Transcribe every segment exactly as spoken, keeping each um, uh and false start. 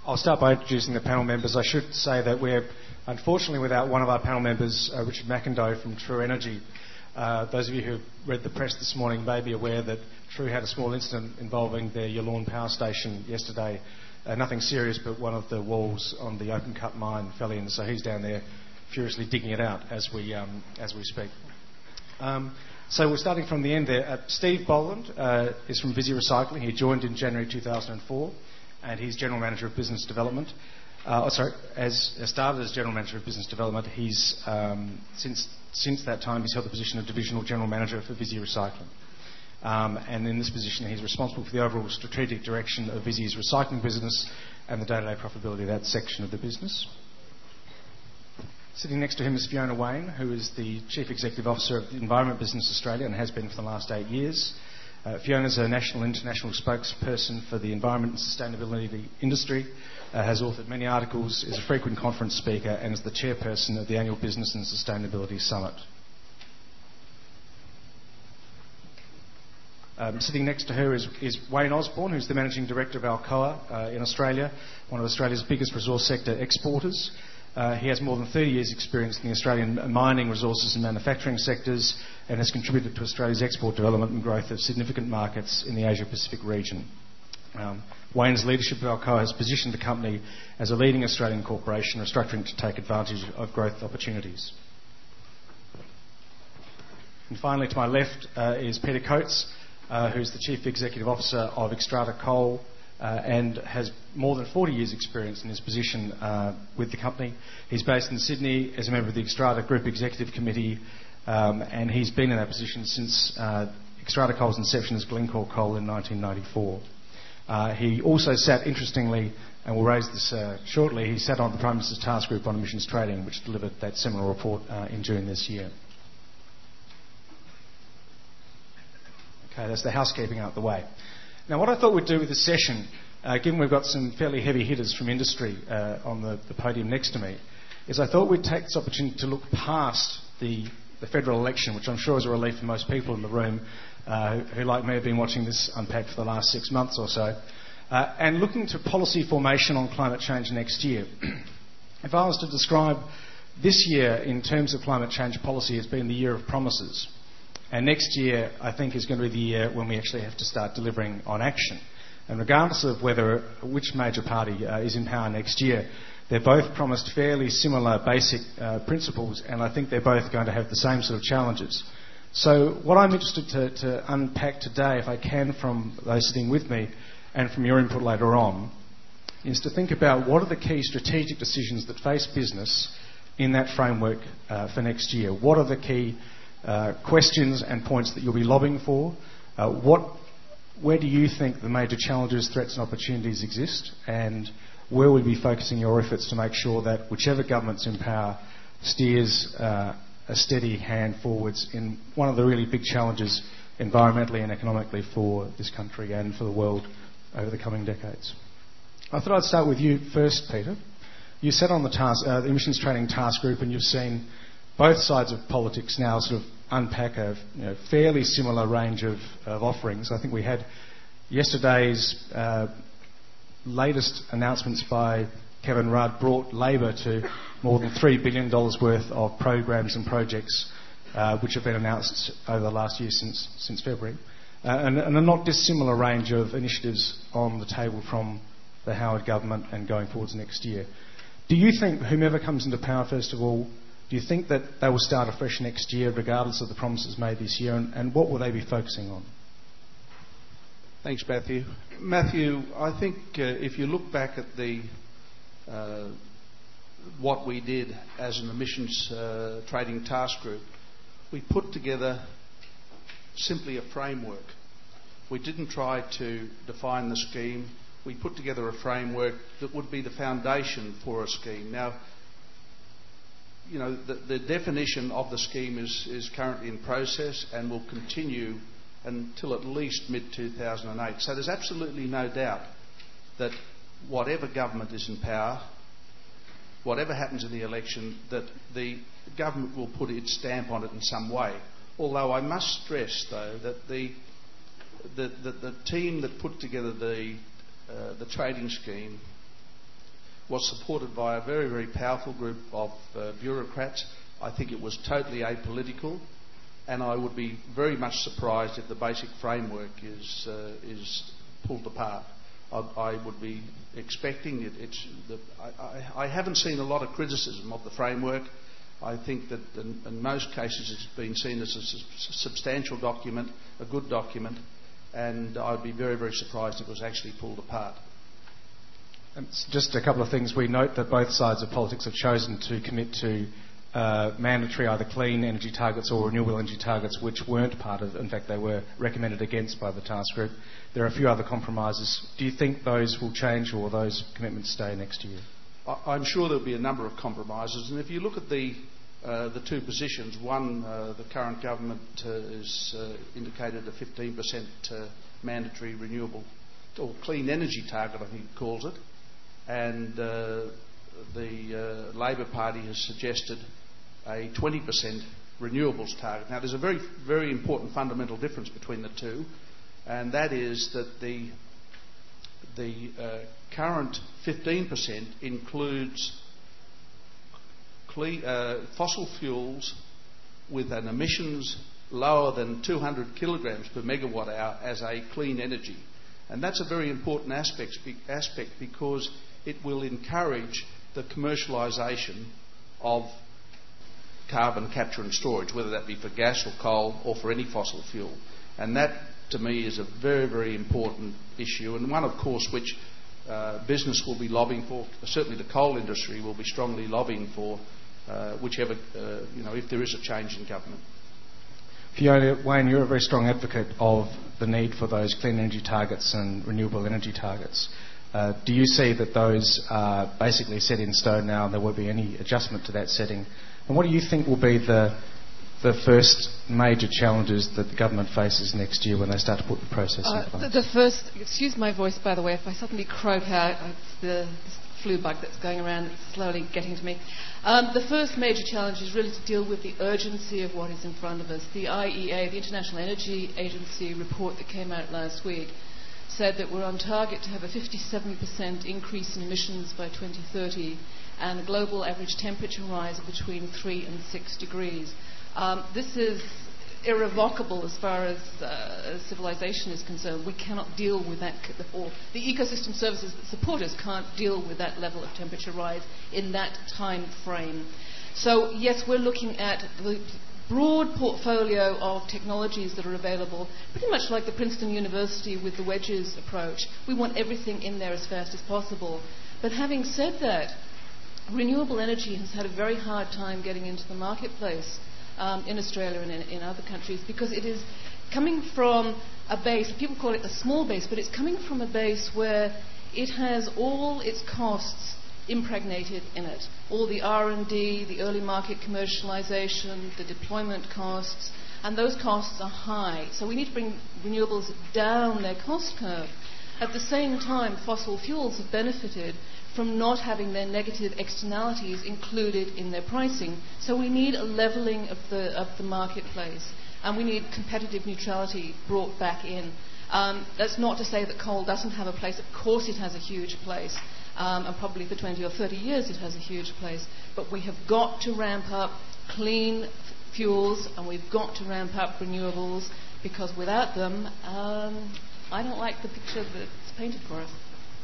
I'll start by introducing the panel members. I should say that we're unfortunately without one of our panel members, uh, Richard McIndoe from True Energy. Uh, those of you who read the press this morning may be aware that True had a small incident involving their Yallourn power station yesterday. Uh, nothing serious, but one of the walls on the open cut mine fell in, so he's down there furiously digging it out as we um, as we speak. Um, so we're starting from the end there. Uh, Steve Boland uh, is from Visy Recycling. He joined in January two thousand four, and he's General Manager of Business Development. Uh, oh, sorry, as uh, started as General Manager of Business Development, he's um, since since that time he's held the position of Divisional General Manager for Visy Recycling. Um, and in this position, he's responsible for the overall strategic direction of Visy's recycling business and the day-to-day profitability of that section of the business. Sitting next to him is Fiona Wayne, who is the Chief Executive Officer of the Environment Business Australia and has been for the last eight years. Uh, Fiona is a national and international spokesperson for the environment and sustainability industry, uh, has authored many articles, is a frequent conference speaker, and is the chairperson of the annual Business and Sustainability Summit. Um, sitting next to her is, is Wayne Osborne, who's the Managing Director of Alcoa uh, in Australia, one of Australia's biggest resource sector exporters. Uh, he has more than thirty years' experience in the Australian mining, resources and manufacturing sectors and has contributed to Australia's export development and growth of significant markets in the Asia-Pacific region. Um, Wayne's leadership of Alcoa has positioned the company as a leading Australian corporation restructuring to take advantage of growth opportunities. And finally, to my left uh, is Peter Coates, Uh, who's the Chief Executive Officer of Xstrata Coal uh, and has more than forty years' experience in his position uh, with the company. He's based in Sydney as a member of the Xstrata Group Executive Committee um, and he's been in that position since uh, Xstrata Coal's inception as Glencore Coal in nineteen ninety-four. Uh, he also sat, interestingly, and we'll raise this uh, shortly, he sat on the Prime Minister's Task Group on Emissions Trading, which delivered that seminal report uh, in June this year. Okay, that's the housekeeping out the way. Now, what I thought we'd do with this session, uh, given we've got some fairly heavy hitters from industry uh, on the, the podium next to me, is I thought we'd take this opportunity to look past the, the federal election, which I'm sure is a relief for most people in the room uh, who, who, like me, have been watching this unpack for the last six months or so, uh, and looking to policy formation on climate change next year. If I was to describe this year in terms of climate change policy as being the year of promises, and next year, I think, is going to be the year when we actually have to start delivering on action. And regardless of whether which major party uh, is in power next year, they're both promised fairly similar basic uh, principles, and I think they're both going to have the same sort of challenges. So what I'm interested to, to unpack today, if I can, from those sitting with me and from your input later on, is to think about what are the key strategic decisions that face business in that framework uh, for next year. What are the key Uh, questions and points that you'll be lobbying for? Uh, what, where do you think the major challenges, threats and opportunities exist? And where will you be focusing your efforts to make sure that whichever government's in power steers uh, a steady hand forwards in one of the really big challenges environmentally and economically for this country and for the world over the coming decades? I thought I'd start with you first, Peter. You sat on the, task, uh, the Emissions Trading Task Group and you've seen both sides of politics now sort of unpack a you know, fairly similar range of, of offerings. I think we had yesterday's uh, latest announcements by Kevin Rudd brought Labor to more than three billion dollars worth of programs and projects uh, which have been announced over the last year since, since February. Uh, and, and a not dissimilar range of initiatives on the table from the Howard government and going forwards next year. Do you think whomever comes into power, first of all, do you think that they will start afresh next year regardless of the promises made this year, and, and what will they be focusing on? Thanks, Matthew. Matthew, I think uh, if you look back at the uh, what we did as an emissions uh, trading task group, we put together simply a framework. We didn't try to define the scheme. We put together a framework that would be the foundation for a scheme. Now, you know, the, the definition of the scheme is, is currently in process and will continue until at least mid two thousand eight. So there's absolutely no doubt that whatever government is in power, whatever happens in the election, that the government will put its stamp on it in some way. Although I must stress, though, that the the, the, the team that put together the uh, the trading scheme was supported by a very, very powerful group of uh, bureaucrats. I think it was totally apolitical, and I would be very much surprised if the basic framework is uh, is pulled apart. I, I would be expecting it. It's the, I, I, I haven't seen a lot of criticism of the framework. I think that in, in most cases it's been seen as a su- substantial document, a good document, and I'd be very, very surprised if it was actually pulled apart. Um, just a couple of things. We note that both sides of politics have chosen to commit to uh, mandatory either clean energy targets or renewable energy targets, which weren't part of, in fact they were recommended against by the task group. There are a few other compromises. Do you think those will change, or will those commitments stay next year? I'm sure there'll be a number of compromises, and if you look at the uh, the two positions, one, uh, the current government uh, has uh, indicated a fifteen percent uh, mandatory renewable or clean energy target, I think it calls it, and uh, the uh, Labor Party has suggested a twenty percent renewables target. Now, there's a very, very important fundamental difference between the two, and that is that the the uh, current fifteen percent includes cle- uh, fossil fuels with an emissions lower than two hundred kilograms per megawatt hour as a clean energy. And that's a very important aspect, aspect because it will encourage the commercialisation of carbon capture and storage, whether that be for gas or coal or for any fossil fuel. And that, to me, is a very, very important issue, and one, of course, which uh, business will be lobbying for. Certainly the coal industry will be strongly lobbying for, uh, whichever, uh, you know, if there is a change in government. Fiona, Wayne, you're a very strong advocate of the need for those clean energy targets and renewable energy targets. Uh, do you see that those are basically set in stone now and there won't be any adjustment to that setting? And what do you think will be the the first major challenges that the government faces next year when they start to put the process uh, in place? The, the first, excuse my voice by the way, if I suddenly croak out, it's the flu bug that's going around, it's slowly getting to me. Um, the first major challenge is really to deal with the urgency of what is in front of us. The I E A, the International Energy Agency report that came out last week, said that we're on target to have a fifty-seven percent increase in emissions by twenty thirty and a global average temperature rise of between three and six degrees. Um, this is irrevocable as far as, uh, as civilization is concerned. We cannot deal with that, or the ecosystem services that support us can't deal with that level of temperature rise in that time frame. So yes, we're looking at the broad portfolio of technologies that are available, pretty much like the Princeton University with the wedges approach. We want everything in there as fast as possible. But having said that, renewable energy has had a very hard time getting into the marketplace um, in Australia and in, in other countries because it is coming from a base, people call it a small base, but it's coming from a base where it has all its costs impregnated in it. All the R and D, the early market commercialization, the deployment costs, and those costs are high. So we need to bring renewables down their cost curve. At the same time, fossil fuels have benefited from not having their negative externalities included in their pricing. So we need a levelling of the, of the marketplace, and we need competitive neutrality brought back in. Um, that's not to say that coal doesn't have a place. Of course it has a huge place. Um, and probably for twenty or thirty years it has a huge place. But we have got to ramp up clean f- fuels and we've got to ramp up renewables, because without them, um, I don't like the picture that's painted for us.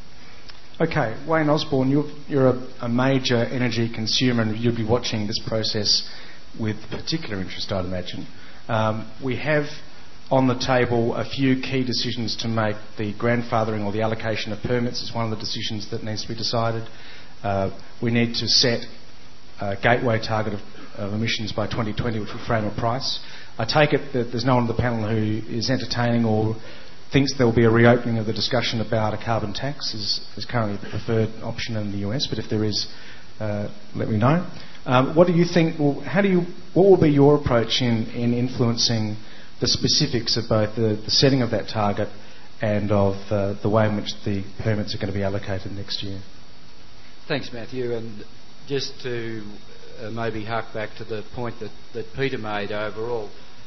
Okay, Wayne Osborn, you're, you're a, a major energy consumer and you'll be watching this process with particular interest, I'd imagine. Um, we have on the table a few key decisions to make. The grandfathering or the allocation of permits is one of the decisions that needs to be decided. Uh, we need to set a gateway target of, of emissions by twenty twenty, which will frame a price. I take it that there's no one on the panel who is entertaining or thinks there will be a reopening of the discussion about a carbon tax, is, is currently the preferred option in the U S, but if there is, uh, let me know. Um, what do you think, well, how do you, what will be your approach in, in influencing the specifics of both the, the setting of that target and of uh, the way in which the permits are going to be allocated next year? Thanks, Matthew. And just to uh, maybe hark back to the point that, that Peter made overall,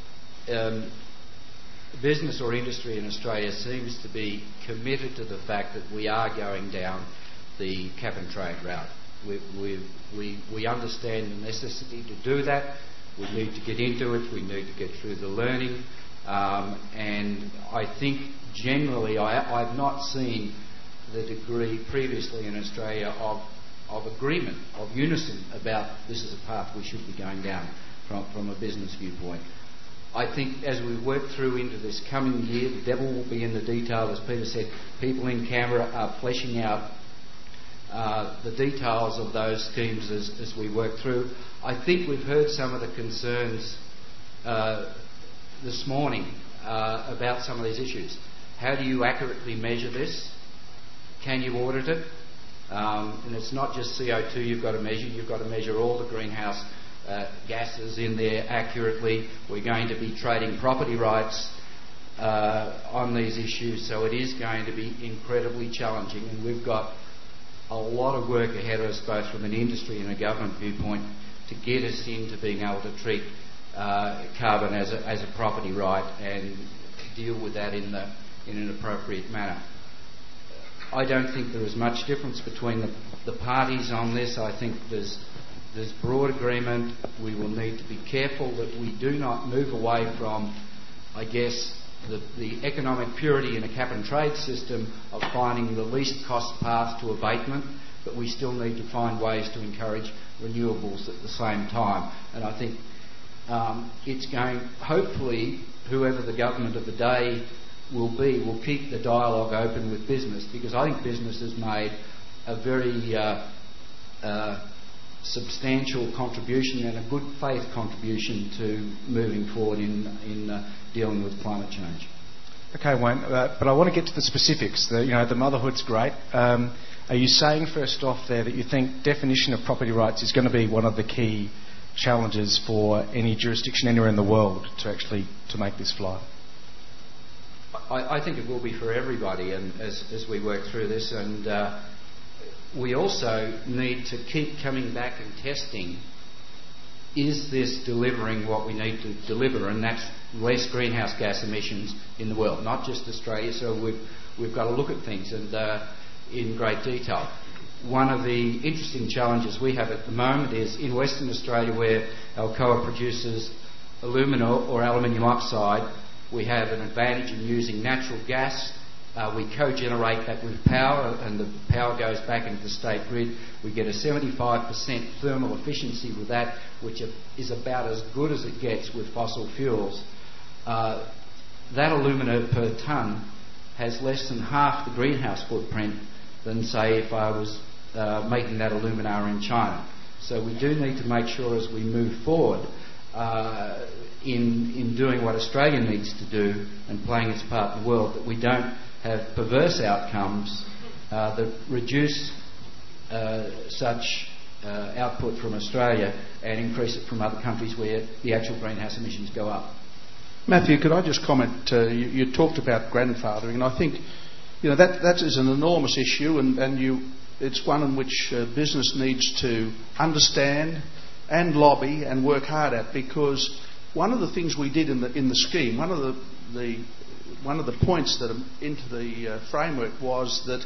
um, business or industry in Australia seems to be committed to the fact that we are going down the cap and trade route. We, we, we, we understand the necessity to do that. We need to get into it. We need to get through the learning. Um, and I think generally I, I've not seen the degree previously in Australia of, of agreement, of unison about this is a path we should be going down from, from a business viewpoint. I think as we work through into this coming year, the devil will be in the detail. As Peter said, people in Canberra are fleshing out uh, the details of those schemes as, as we work through. I think we've heard some of the concerns uh, this morning uh, about some of these issues. How do you accurately measure this? Can you audit it? Um, and it's not just C O two you've got to measure, you've got to measure all the greenhouse uh, gases in there accurately. We're going to be trading property rights uh, on these issues, so it is going to be incredibly challenging, and we've got a lot of work ahead of us, both from an industry and a government viewpoint, to get us into being able to treat uh, carbon as a, as a property right and deal with that in, the, in an appropriate manner. I don't think there is much difference between the, the parties on this. I think there's, there's broad agreement. We will need to be careful that we do not move away from, I guess, the, the economic purity in a cap and trade system of finding the least cost path to abatement, but we still need to find ways to encourage renewables at the same time. And I think um, it's going, hopefully, whoever the government of the day will be, will keep the dialogue open with business, because I think business has made a very uh, uh, substantial contribution and a good faith contribution to moving forward in, in uh, dealing with climate change. Okay, Wayne, uh, but I want to get to the specifics. The, you know, the motherhood's great. Um, are you saying first off there that you think definition of property rights is going to be one of the key challenges for any jurisdiction anywhere in the world to actually to make this fly? I, I think it will be for everybody, and as, as we work through this, and uh, we also need to keep coming back and testing, is this delivering what we need to deliver, and that's less greenhouse gas emissions in the world, not just Australia. So we've, we've got to look at things and uh, in great detail. One of the interesting challenges we have at the moment is in Western Australia, where Alcoa produces alumina or aluminium oxide. We have an advantage in using natural gas. Uh, we co-generate that with power, and the power goes back into the state grid. We get a seventy-five percent thermal efficiency with that, which is about as good as it gets with fossil fuels. Uh, that alumina per tonne has less than half the greenhouse footprint than, say, if I was uh, making that alumina in China. So we do need to make sure as we move forward uh, in, in doing what Australia needs to do and playing its part in the world, that we don't have perverse outcomes uh, that reduce uh, such uh, output from Australia and increase it from other countries where the actual greenhouse emissions go up. Matthew, could I just comment? Uh, you, you talked about grandfathering, and I think you know that that is an enormous issue, and, and you, it's one in which uh, business needs to understand and lobby and work hard at, because one of the things we did in the in the scheme, one of the, the one of the points that are into the uh, framework was that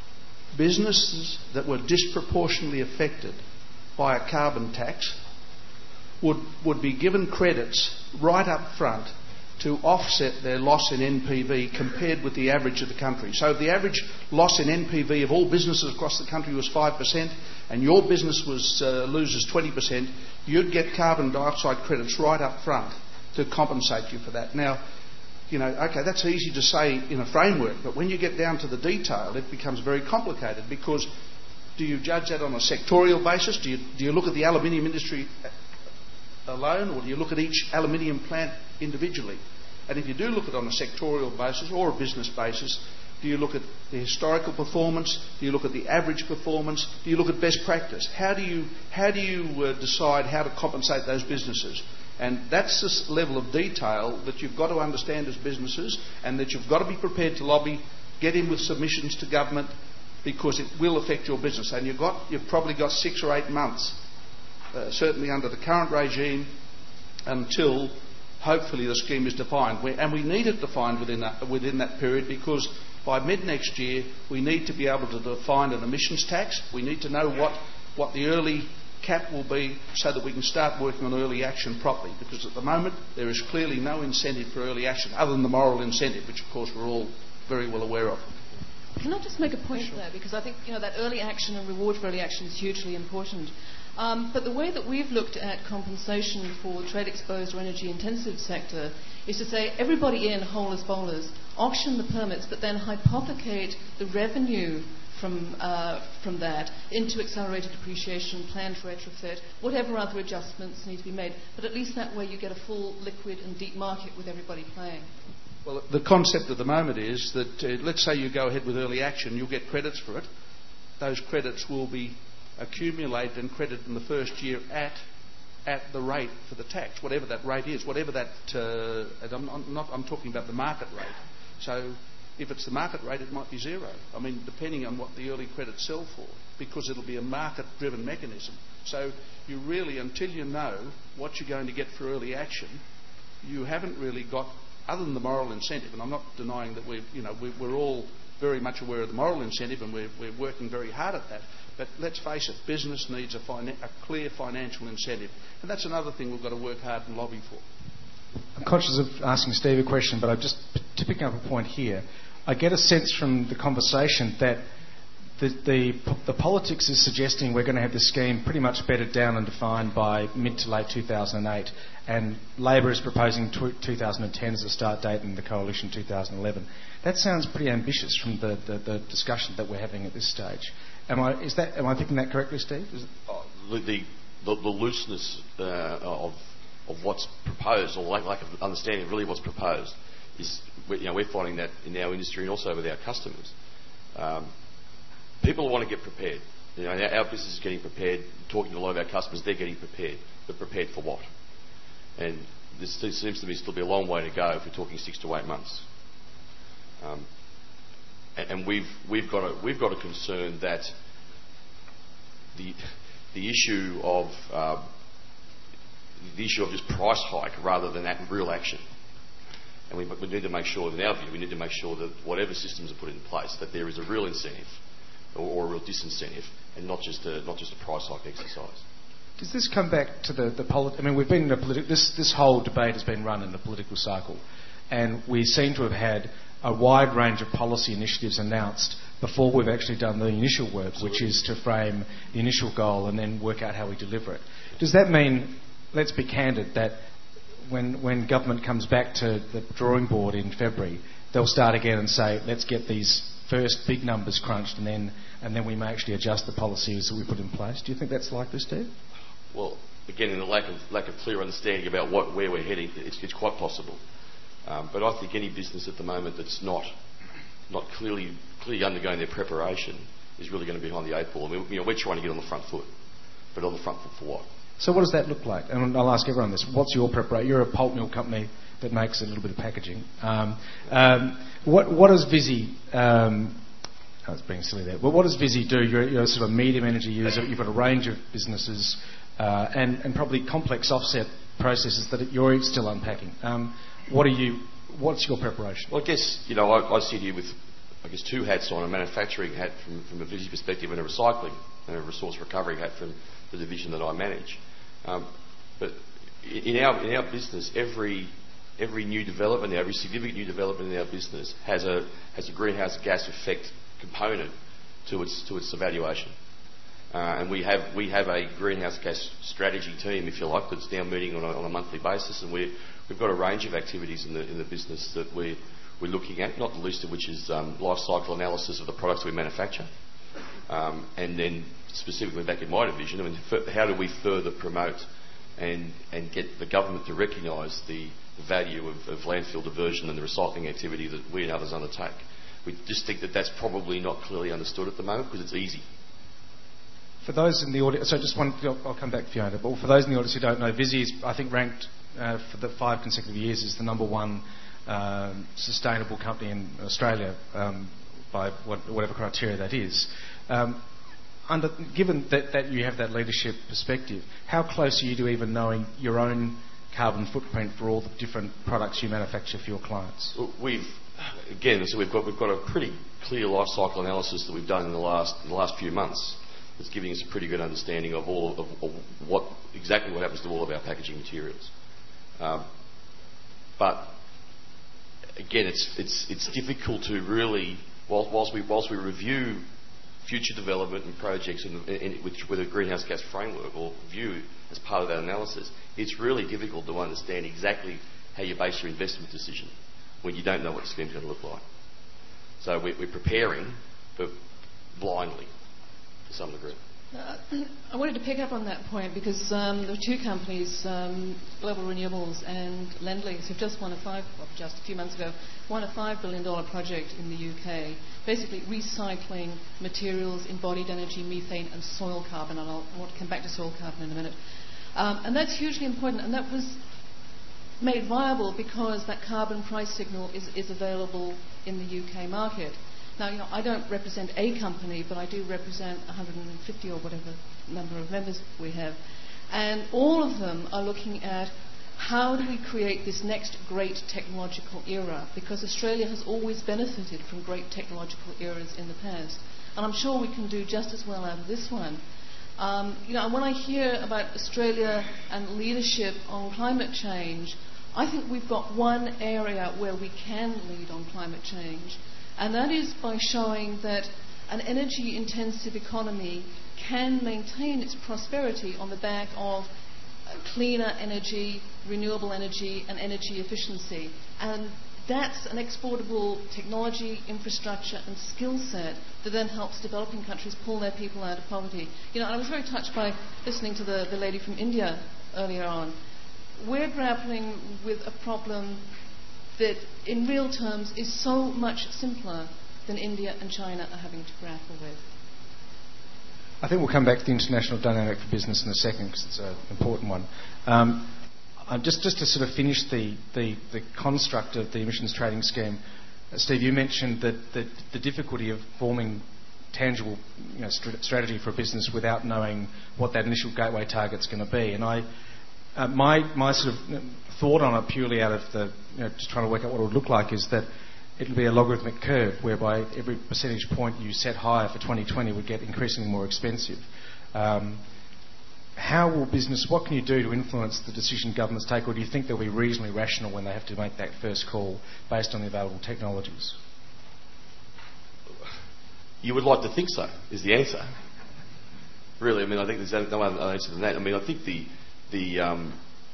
businesses that were disproportionately affected by a carbon tax would would be given credits right up front to offset their loss in N P V compared with the average of the country. So if the average loss in N P V of all businesses across the country was five percent and your business was uh, loses twenty percent, you'd get carbon dioxide credits right up front to compensate you for that. Now, you know, okay, that's easy to say in a framework, but when you get down to the detail, it becomes very complicated, because do you judge that on a sectorial basis? Do you, do you look at the aluminium industry alone, or do you look at each aluminium plant individually? And if you do look at it on a sectorial basis or a business basis, do you look at the historical performance? Do you look at the average performance? Do you look at best practice? How do you how do you uh, decide how to compensate those businesses? And that's this level of detail that you've got to understand as businesses, and that you've got to be prepared to lobby, get in with submissions to government, because it will affect your business. And you've got you've probably got six or eight months, uh, certainly under the current regime, until hopefully the scheme is defined. And we need it defined within that, within that period, because by mid next year, we need to be able to define an emissions tax. We need to know what, what the early cap will be so that we can start working on early action properly, because at the moment there is clearly no incentive for early action other than the moral incentive, which of course we're all very well aware of. Can I just make a point sure. there? Because I think you know that early action and reward for early action is hugely important. Um, but the way that we've looked at compensation for the trade-exposed or energy-intensive sector is to say everybody in, whole as bowlers, auction the permits, but then hypothecate the revenue from uh, from that into accelerated depreciation, planned retrofit, whatever other adjustments need to be made. But at least that way you get a full, liquid and deep market with everybody playing. Well, the concept at the moment is that, uh, let's say you go ahead with early action, you'll get credits for it. Those credits will be accumulated and credited in the first year at at the rate for the tax, whatever that rate is, whatever that. Uh, I'm, I'm not. I'm talking about the market rate. So, if it's the market rate, it might be zero. I mean, depending on what the early credits sell for, because it'll be a market-driven mechanism. So, you really, until you know what you're going to get for early action, you haven't really got, other than the moral incentive. And I'm not denying that we're, you know, we're all very much aware of the moral incentive, and we're, we're working very hard at that. But let's face it, business needs a, fina- a clear financial incentive. And that's another thing we've got to work hard and lobby for. I'm conscious of asking Steve a question, but I'm just to pick up a point here. I get a sense from the conversation that the, the, the politics is suggesting we're going to have this scheme pretty much bedded down and defined by mid to late two thousand eight, and Labor is proposing two thousand ten as a start date and the Coalition two thousand eleven. That sounds pretty ambitious from the, the, the discussion that we're having at this stage. Am I, is that, am I thinking that correctly, Steve? Is it? Oh, the, the, the looseness uh, of, of what's proposed, or lack, lack of understanding of really what's proposed, is, you know, we're finding that in our industry and also with our customers. Um, people want to get prepared. You know, our, our business is getting prepared. Talking to a lot of our customers, they're getting prepared. But prepared for what? And this seems to me still be a long way to go if we're talking six to eight months. Um, and, and we've we've got a we've got a concern that the the issue of uh, the issue of just price hike rather than that real action. And we, we need to make sure, in our view, we need to make sure that whatever systems are put in place, that there is a real incentive or, or a real disincentive, and not just a not just a price hike exercise. Does this come back to the the polit- I mean, we've been in a politi- this this whole debate has been run in the political cycle, and we seem to have had a wide range of policy initiatives announced before we've actually done the initial work, Absolutely. Which is to frame the initial goal and then work out how we deliver it. Does that mean, let's be candid, that when when government comes back to the drawing board in February, they'll start again and say, let's get these first big numbers crunched, and then and then we may actually adjust the policies that we put in place? Do you think that's likely, Steve? Well, again, in the lack of lack of clear understanding about what where we're heading, it's, it's quite possible. Um, but I think any business at the moment that's not not clearly clearly undergoing their preparation is really going to be behind the eight ball. I mean, you know, we're trying to get on the front foot, but on the front foot for what? So what does that look like? And I'll ask everyone this. What's your preparation? You're a pulp mill company that makes a little bit of packaging. Um, um, what what does Visy... Um, I was being silly there. But what does Visy do? You're, you're sort of a medium energy user. You've got a range of businesses uh, and, and probably complex offset processes that you're still unpacking. Um, what are you... What's your preparation? Well, I guess, you know, I, I sit here with, I guess, two hats on, a manufacturing hat from, from a Visy perspective and a recycling and a resource recovery hat from the division that I manage. Um, but in our in our business, every every new development, every significant new development in our business has a has a greenhouse gas effect component to its to its evaluation. Uh, and we have we have a greenhouse gas strategy team, if you like, that's now meeting on a, on a monthly basis, and we we've got a range of activities in the in the business that we we're looking at, not the least of which is um, life cycle analysis of the products we manufacture, um, and then specifically back in my division, I mean, how do we further promote and and get the government to recognise the, the value of, of landfill diversion and the recycling activity that we and others undertake? We just think that that's probably not clearly understood at the moment because it's easy. For those in the audience, so just one, I'll come back to Fiona, but for those in the audience who don't know, Visy is, I think, ranked uh, for the five consecutive years as the number one um, sustainable company in Australia um, by what, whatever criteria that is. Um, Under, given that, that you have that leadership perspective, how close are you to even knowing your own carbon footprint for all the different products you manufacture for your clients? We've, again, so we've got we've got a pretty clear life cycle analysis that we've done in the last in the last few months. That's giving us a pretty good understanding of all of, of what exactly what happens to all of our packaging materials. Um, but again, it's it's it's difficult to really, whilst, whilst we whilst we review future development and projects in, in, with, with a greenhouse gas framework or view as part of that analysis, it's really difficult to understand exactly how you base your investment decision when you don't know what the scheme's going to look like. So we're, we're preparing, but blindly to some degree. Uh, I wanted to pick up on that point because um, there are two companies, um, Global Renewables and Lendlease, who've just won a five, well, just a few months ago, won a five billion dollars project in the U K, basically recycling materials, embodied energy, methane, and soil carbon. And I'll, I want to come back to soil carbon in a minute. Um, and that's hugely important, and that was made viable because that carbon price signal is, is available in the U K market. Now, you know, I don't represent a company, but I do represent one hundred fifty or whatever number of members we have. And all of them are looking at how do we create this next great technological era, because Australia has always benefited from great technological eras in the past. And I'm sure we can do just as well out of this one. Um, you know, when I hear about Australia and leadership on climate change, I think we've got one area where we can lead on climate change. And that is by showing that an energy-intensive economy can maintain its prosperity on the back of cleaner energy, renewable energy, and energy efficiency. And that's an exportable technology, infrastructure, and skill set that then helps developing countries pull their people out of poverty. You know, I was very touched by listening to the, the lady from India earlier on. We're grappling with a problem that in real terms is so much simpler than India and China are having to grapple with. I think we'll come back to the international dynamic for business in a second because it's an important one. Um, uh, just, just to sort of finish the, the, the construct of the emissions trading scheme, uh, Steve, you mentioned that, that the difficulty of forming tangible you know, st- strategy for a business without knowing what that initial gateway target's going to be. And I Uh, my my sort of thought on it, purely out of the you know, just trying to work out what it would look like, is that it'll be a logarithmic curve whereby every percentage point you set higher for twenty twenty would get increasingly more expensive. Um, how will business? What can you do to influence the decision governments take, or do you think they'll be reasonably rational when they have to make that first call based on the available technologies? You would like to think so, is the answer. Really, I mean, I think there's no other answer than that. I mean, I think the The, um,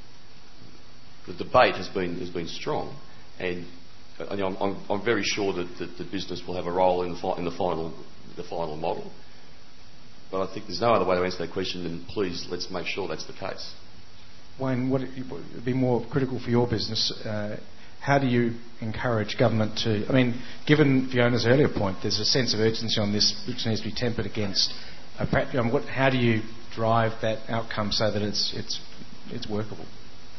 the debate has been has been strong, and uh, you know, I'm, I'm very sure that, that the business will have a role in the fi- in the final the final model. But I think there's no other way to answer that question than please let's make sure that's the case. Wayne, what would be more critical for your business? Uh, how do you encourage government to? I mean, given Fiona's earlier point, there's a sense of urgency on this which needs to be tempered against. A pra- I mean, what, how do you drive that outcome so that it's it's it's workable?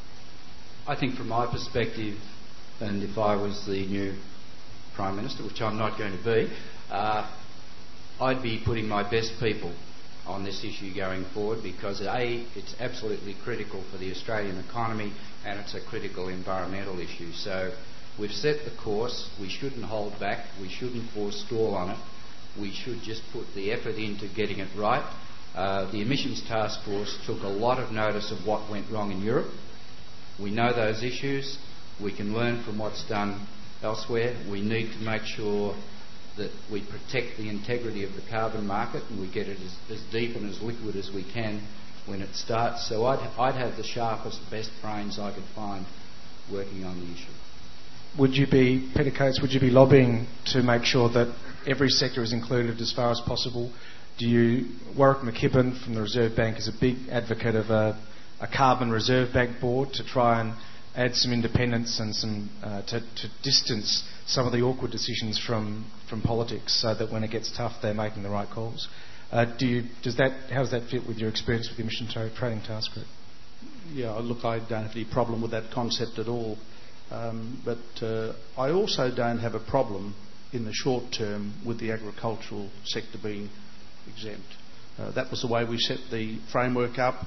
I think from my perspective, and if I was the new Prime Minister, which I'm not going to be, uh, I'd be putting my best people on this issue going forward because A, it's absolutely critical for the Australian economy and it's a critical environmental issue. So we've set the course, we shouldn't hold back, we shouldn't forestall on it, we should just put the effort into getting it right. Uh, the Emissions Task Force took a lot of notice of what went wrong in Europe. We know those issues. We can learn from what's done elsewhere. We need to make sure that we protect the integrity of the carbon market and we get it as, as deep and as liquid as we can when it starts. So I'd, I'd have the sharpest, best brains I could find working on the issue. Would you be, Peter Coates, would you be lobbying to make sure that every sector is included as far as possible? Do you, Warwick McKibben from the Reserve Bank is a big advocate of a, a carbon Reserve Bank board to try and add some independence and some uh, to, to distance some of the awkward decisions from, from politics, so that when it gets tough, they're making the right calls. Uh, do you, does that, how does that fit with your experience with the Emission Trading Task Group? Yeah, look, I don't have any problem with that concept at all. Um, but uh, I also don't have a problem in the short term with the agricultural sector being exempt. Uh, that was the way we set the framework up.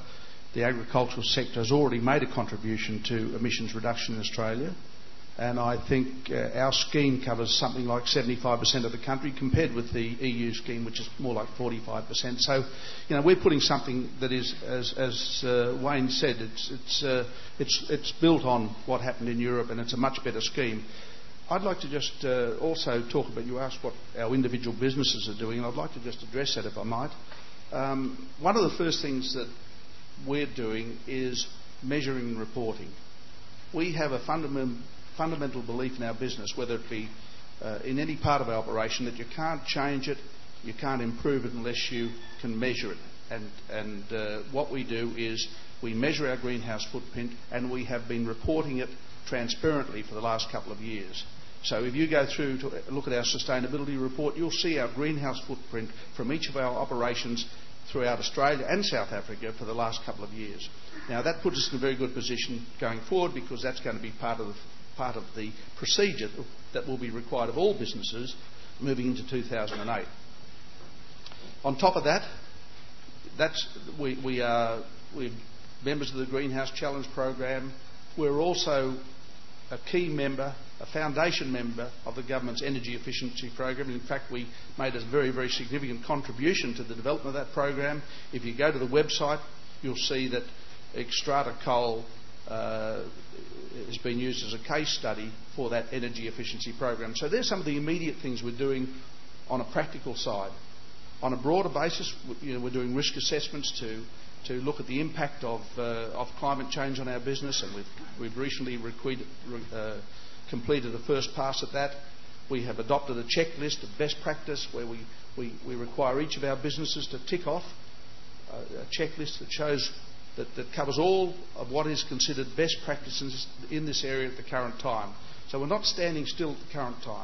the agricultural sector has already made a contribution to emissions reduction in Australia. And I think uh, our scheme covers something like seventy-five percent of the country compared with the E U scheme, which is more like forty-five percent. So, you know, we're putting something that is, as, as uh, Wayne said, it's, it's, uh, it's, it's built on what happened in Europe, and it's a much better scheme. I'd like to just uh, also talk about, you asked what our individual businesses are doing, and I'd like to just address that if I might. Um, one of the first things that we're doing is measuring and reporting. We have a fundamental fundamental belief in our business, whether it be uh, in any part of our operation, that you can't change it, you can't improve it unless you can measure it. And, and uh, what we do is we measure our greenhouse footprint, and we have been reporting it transparently for the last couple of years. So if you go through to look at our sustainability report, you'll see our greenhouse footprint from each of our operations throughout Australia and South Africa for the last couple of years. Now that puts us in a very good position going forward, because that's going to be part of the part of the procedure that will be required of all businesses moving into two thousand eight. On top of that, that's, we, we are we're members of the Greenhouse Challenge program. We're also a key member, a foundation member of the government's energy efficiency program. In fact, we made a very, very significant contribution to the development of that program. If you go to the website, you'll see that Xstrata Coal uh, has been used as a case study for that energy efficiency program. So there's some of the immediate things we're doing on a practical side. On a broader basis, you know, we're doing risk assessments to to look at the impact of uh, of climate change on our business, and we've we've recently requ- uh, completed a first pass at that. We have adopted a checklist of best practice where we, we, we require each of our businesses to tick off a, a checklist that shows that, that covers all of what is considered best practices in this area at the current time. So we're not standing still at the current time.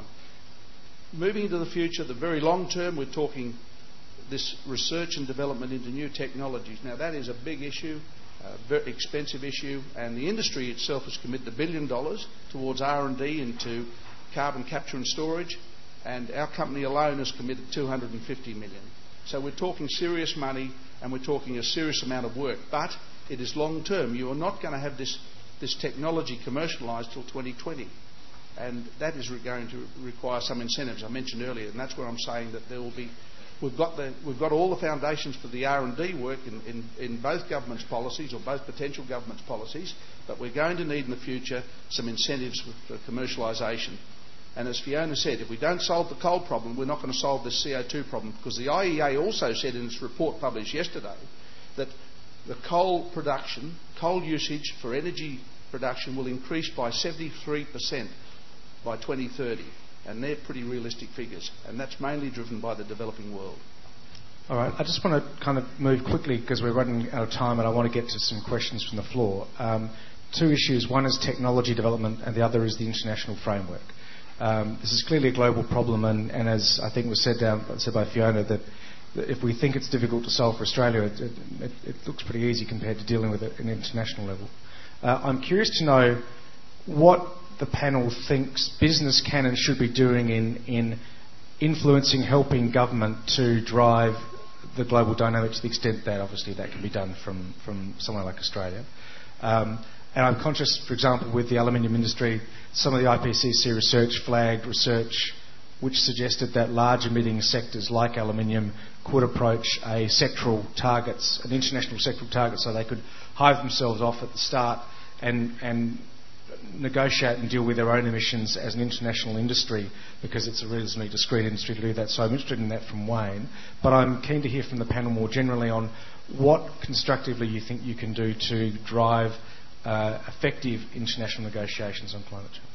Moving into the future, the very long term, we're talking this research and development into new technologies. Now that is a big issue, a very expensive issue, and the industry itself has committed a billion dollars towards R and D into carbon capture and storage, and our company alone has committed two hundred fifty million. So we're talking serious money, and we're talking a serious amount of work, but it is long term. You are not going to have this, this technology commercialised till twenty twenty. And that is going to require some incentives, I mentioned earlier, and that's where I'm saying that there will be. We've got the we've got all the foundations for the R and D work in, in, in both governments' policies, or both potential governments' policies, but we're going to need in the future some incentives for, for commercialisation. And as Fiona said, if we don't solve the coal problem, we're not going to solve the C O two problem, because the I E A also said in its report published yesterday that the coal production, coal usage for energy production will increase by seventy-three percent by twenty thirty. And they're pretty realistic figures, and that's mainly driven by the developing world. All right, I just want to kind of move quickly because we're running out of time, and I want to get to some questions from the floor. Um, two issues. One is technology development, and the other is the international framework. Um, this is clearly a global problem, and, and as I think was said, down, said by Fiona, that, that if we think it's difficult to solve for Australia, it, it, it looks pretty easy compared to dealing with it at an international level. Uh, I'm curious to know what the panel thinks business can and should be doing in, in influencing, helping government to drive the global dynamic to the extent that obviously that can be done from, from somewhere like Australia. Um, and I'm conscious, for example, with the aluminium industry, some of the I P C C research flagged research which suggested that large emitting sectors like aluminium could approach a sectoral targets, an international sectoral target, so they could hive themselves off at the start and, and negotiate and deal with their own emissions as an international industry, because it's a reasonably discrete industry to do that. So I'm interested in that from Wayne. But I'm keen to hear from the panel more generally on what constructively you think you can do to drive uh, effective international negotiations on climate change.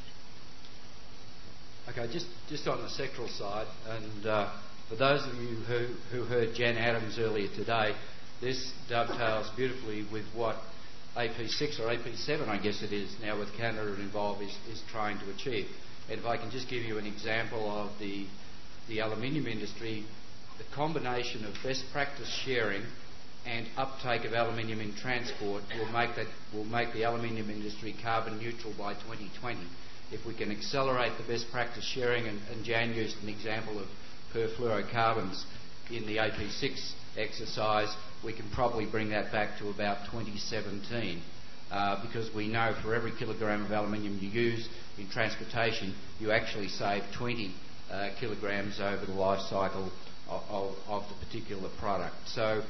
Okay, just, just on the sectoral side, and uh, for those of you who, who heard Jan Adams earlier today, this dovetails beautifully with what A P six or A P seven, I guess it is now, with Canada involved, is, is trying to achieve. And if I can just give you an example of the, the aluminium industry, the combination of best practice sharing and uptake of aluminium in transport will make that will make the aluminium industry carbon neutral by twenty twenty. If we can accelerate the best practice sharing, and, and Jan used an example of perfluorocarbons in the A P six exercise, we can probably bring that back to about twenty seventeen. Uh, because we know for every kilogram of aluminium you use in transportation, you actually save twenty uh, kilograms over the life cycle of, of, of the particular product. So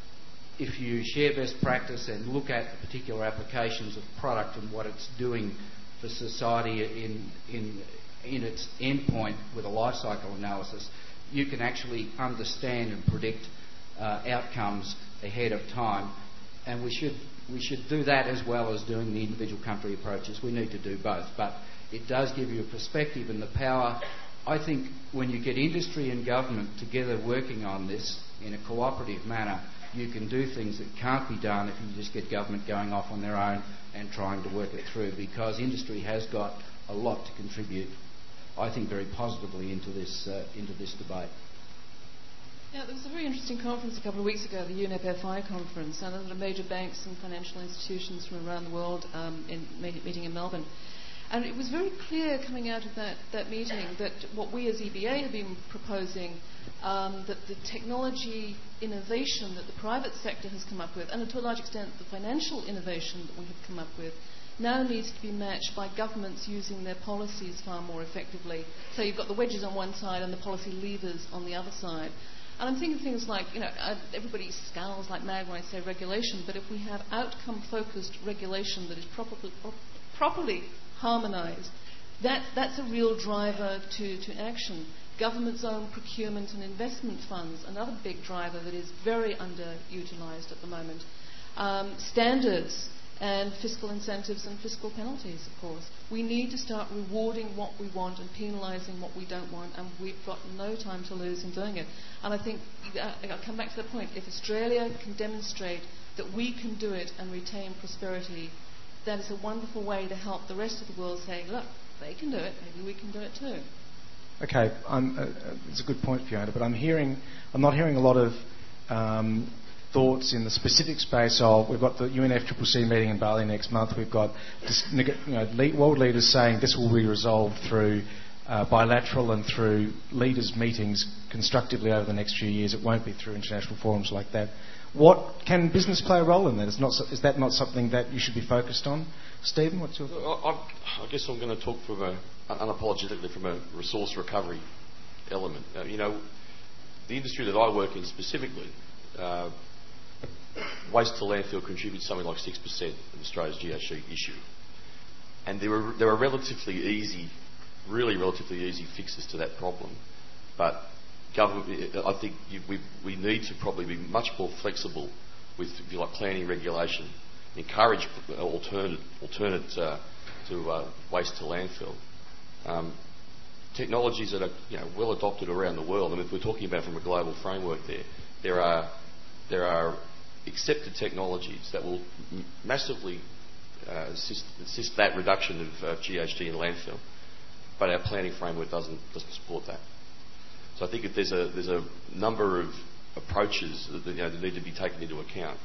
if you share best practice and look at the particular applications of the product and what it's doing for society in, in, in its endpoint with a life cycle analysis, you can actually understand and predict uh, outcomes ahead of time. And we should we should do that as well as doing the individual country approaches. We need to do both. But it does give you a perspective and the power. I think when you get industry and government together working on this in a cooperative manner, you can do things that can't be done if you just get government going off on their own and trying to work it through, because industry has got a lot to contribute, I think, very positively into this uh, into this debate. Yeah, there was a very interesting conference a couple of weeks ago, the U N E P F I conference, and there were major banks and financial institutions from around the world um, in meeting in Melbourne. And it was very clear coming out of that, that meeting that what we as E B A have been proposing, um, that the technology innovation that the private sector has come up with, and to a large extent the financial innovation that we have come up with, now needs to be matched by governments using their policies far more effectively. So you've got the wedges on one side and the policy levers on the other side. And I'm thinking things like, you know, uh, everybody scowls like mad when I say regulation, but if we have outcome-focused regulation that is properly, pro- properly harmonised, that, that's a real driver to, to action. Government's own procurement and investment funds, another big driver that is very underutilised at the moment. Um, standards and fiscal incentives and fiscal penalties, of course. We need to start rewarding what we want and penalising what we don't want, and we've got no time to lose in doing it. And I think, uh, I'll come back to the point, if Australia can demonstrate that we can do it and retain prosperity, that is a wonderful way to help the rest of the world say, look, they can do it, maybe we can do it too. Okay, I'm, uh, it's a good point, Fiona, but I'm hearing, I'm not hearing a lot of um, thoughts in the specific space of, we've got the U N F C C C meeting in Bali next month, we've got this, you know, world leaders saying this will be resolved through uh, bilateral and through leaders' meetings constructively over the next few years. It won't be through international forums like that. What can business play a role in that? Is, not, is that not something that you should be focused on? Stephen, what's your thought? I, I guess I'm going to talk from a, unapologetically from a resource recovery element. Uh, you know, the industry that I work in specifically, uh, waste to landfill contributes something like six percent of Australia's G H G issue. And there are, there are relatively easy, really relatively easy fixes to that problem. But government, I think you, we, we need to probably be much more flexible with, if you like, planning regulation, encourage alternate, alternate uh, to uh, waste to landfill. Um, technologies that are, you know, well adopted around the world. I mean, if we're talking about from a global framework there, there are there are accepted technologies that will m- massively uh, assist, assist that reduction of uh, G H G in landfill, but our planning framework doesn't doesn't support that. So I think if there's a there's a number of approaches that, you know, that need to be taken into account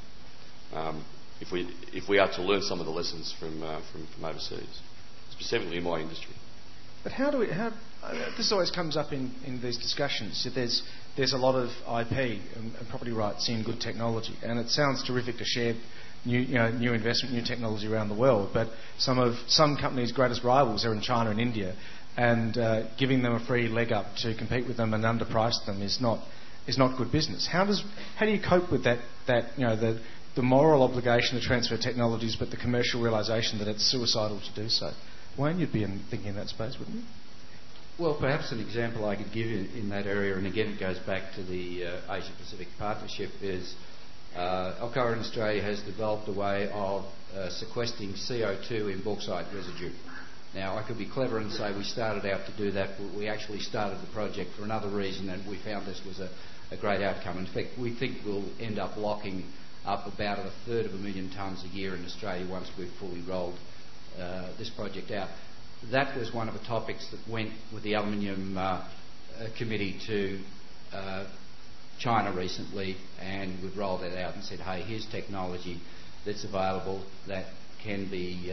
um, if we if we are to learn some of the lessons from uh, from, from overseas, specifically in my industry. But how do we? How uh, this always comes up in, in these discussions. So there's there's a lot of I P and, and property rights in good technology, and it sounds terrific to share new you know new investment, new technology around the world. But some of some companies' greatest rivals are in China and India, and uh, giving them a free leg up to compete with them and underprice them is not is not good business. How does how do you cope with that that you know the the moral obligation to transfer technologies, but the commercial realisation that it's suicidal to do so? Wayne, you'd be in, thinking in that space, wouldn't you? Well, perhaps an example I could give you in that area, and again it goes back to the uh, Asia-Pacific Partnership, is uh, Alcoa in Australia has developed a way of uh, sequestering C O two in bauxite residue. Now, I could be clever and say we started out to do that, but we actually started the project for another reason, and we found this was a, a great outcome. In fact, we think we'll end up locking up about a third of a million tonnes a year in Australia once we've fully rolled Uh, this project out. That was one of the topics that went with the aluminium uh, uh, committee to uh, China recently, and we've rolled that out and said, hey, here's technology that's available that can be uh,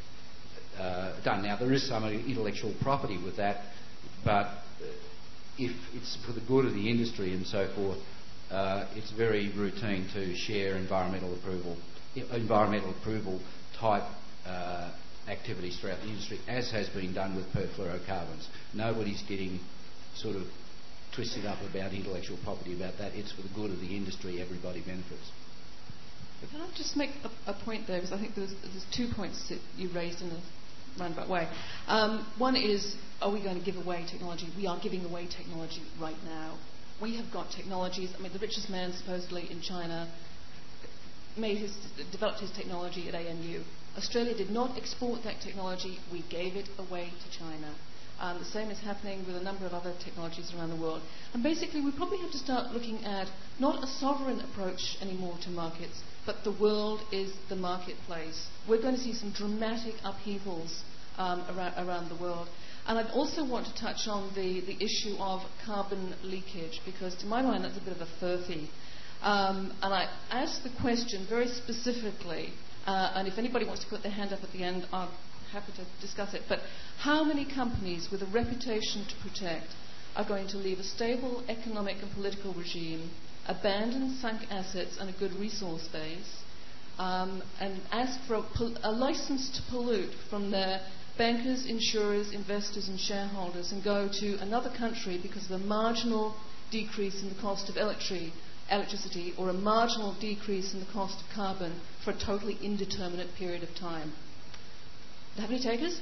uh, done. Now, there is some intellectual property with that, but if it's for the good of the industry and so forth, uh, it's very routine to share environmental approval, environmental approval type uh, activities throughout the industry, as has been done with perfluorocarbons. Nobody's getting sort of twisted up about intellectual property about that. It's for the good of the industry. Everybody benefits. Can I just make a, a point there? Because I think there's, there's two points that you raised in a roundabout way. Um, one is, are we going to give away technology? We are giving away technology right now. We have got technologies. I mean, the richest man supposedly in China made his, developed his technology at A N U. Australia did not export that technology. We gave it away to China. Um, the same is happening with a number of other technologies around the world. And basically, we probably have to start looking at not a sovereign approach anymore to markets, but the world is the marketplace. We're going to see some dramatic upheavals um, around, around the world. And I'd also want to touch on the, the issue of carbon leakage, because to my mind that's a bit of a furphy. Um, and I asked the question very specifically, uh, and if anybody wants to put their hand up at the end, I'm happy to discuss it. But how many companies with a reputation to protect are going to leave a stable economic and political regime, abandon sunk assets and a good resource base, um, and ask for a, pol- a license to pollute from their bankers, insurers, investors and shareholders, and go to another country because of a marginal decrease in the cost of electricity, electricity or a marginal decrease in the cost of carbon for a totally indeterminate period of time? Have any takers?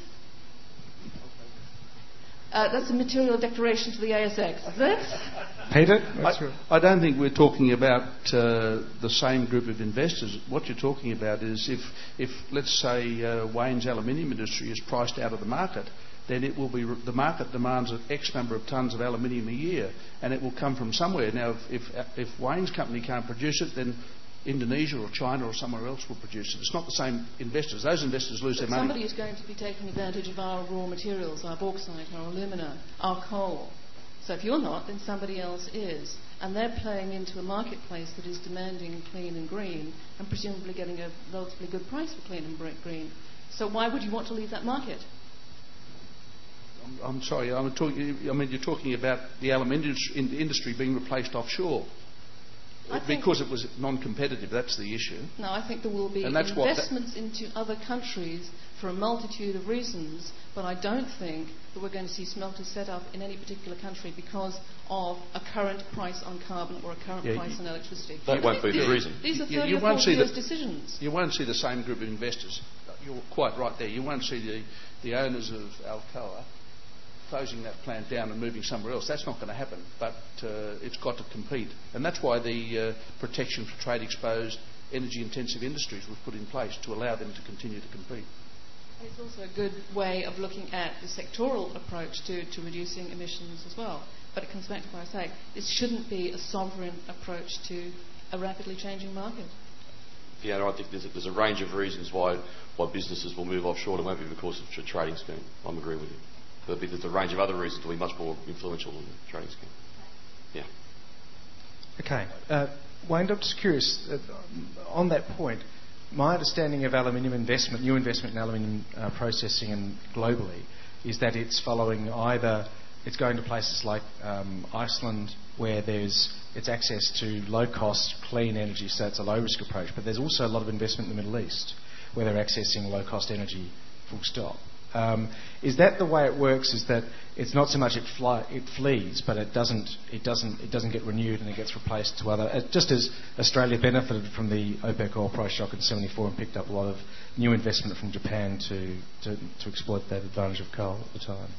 Uh, that's a material declaration to the A S X, is it? Peter? I, I don't think we're talking about uh, the same group of investors. What you're talking about is if, if let's say, uh, Wayne's aluminium industry is priced out of the market, then it will be re- the market demands an X number of tonnes of aluminium a year, and it will come from somewhere. Now, if, if, if Wayne's company can't produce it, then Indonesia or China or somewhere else will produce it. It's not the same investors. Those investors lose but their money. Somebody is going to be taking advantage of our raw materials, our bauxite, our alumina, our coal. So if you're not, then somebody else is. And they're playing into a marketplace that is demanding clean and green and presumably getting a relatively good price for clean and green. So why would you want to leave that market? I'm, I'm sorry, I'm talking, I mean, you're talking about the aluminium industry being replaced offshore. Because it was non-competitive, that's the issue. No, I think there will be investments into other countries for a multitude of reasons, but I don't think that we're going to see smelters set up in any particular country because of a current price on carbon or a current yeah, price on electricity. That won't be the reason. These are you, thirty you or forty years the, decisions. You won't see the same group of investors. You're quite right there. You won't see the, the owners of Alcoa closing that plant down and moving somewhere else. That's not going to happen, but uh, it's got to compete. And that's why the uh, protection for trade exposed energy intensive industries was put in place, to allow them to continue to compete. It's also a good way of looking at the sectoral approach to, to reducing emissions as well. But it comes back to what I say. This shouldn't be a sovereign approach to a rapidly changing market. Yeah, I think there's a, there's a range of reasons why, why businesses will move offshore. It won't be because of a trading scheme. I'm agreeing with you. There'll be there's a range of other reasons that will be much more influential than the trading scheme. Yeah. Okay. Uh, Wayne, I'm just curious, uh, on that point, my understanding of aluminium investment, new investment in aluminium uh, processing and globally, is that it's following either, it's going to places like um, Iceland where there's it's access to low-cost, clean energy, so it's a low-risk approach, but there's also a lot of investment in the Middle East where they're accessing low-cost energy, full stop. Um, is that the way it works? Is that it's not so much it, fly, it flees, but it doesn't, it doesn't, it doesn't get renewed and it gets replaced to other. Uh, just as Australia benefited from the OPEC oil price shock in seventy-four and picked up a lot of new investment from Japan to to, to exploit that advantage of coal at the time.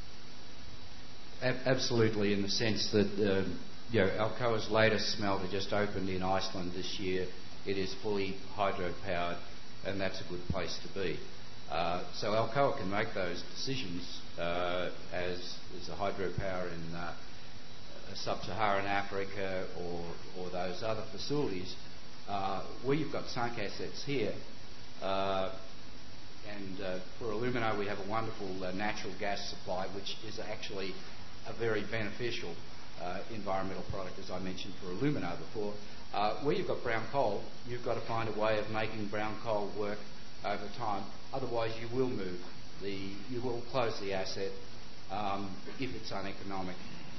A- absolutely, in the sense that uh, you know, Alcoa's latest smelter just opened in Iceland this year. It is fully hydro powered, and that's a good place to be. Uh, so Alcoa can make those decisions uh, as, as a hydropower in uh, sub-Saharan Africa or, or those other facilities. Uh, we've got sunk assets here, uh, and uh, for alumina we have a wonderful uh, natural gas supply, which is actually a very beneficial uh, environmental product, as I mentioned, for alumina before. Uh, where you've got brown coal, you've got to find a way of making brown coal work over time. Otherwise, you will move the, you will close the asset um, if it's uneconomic.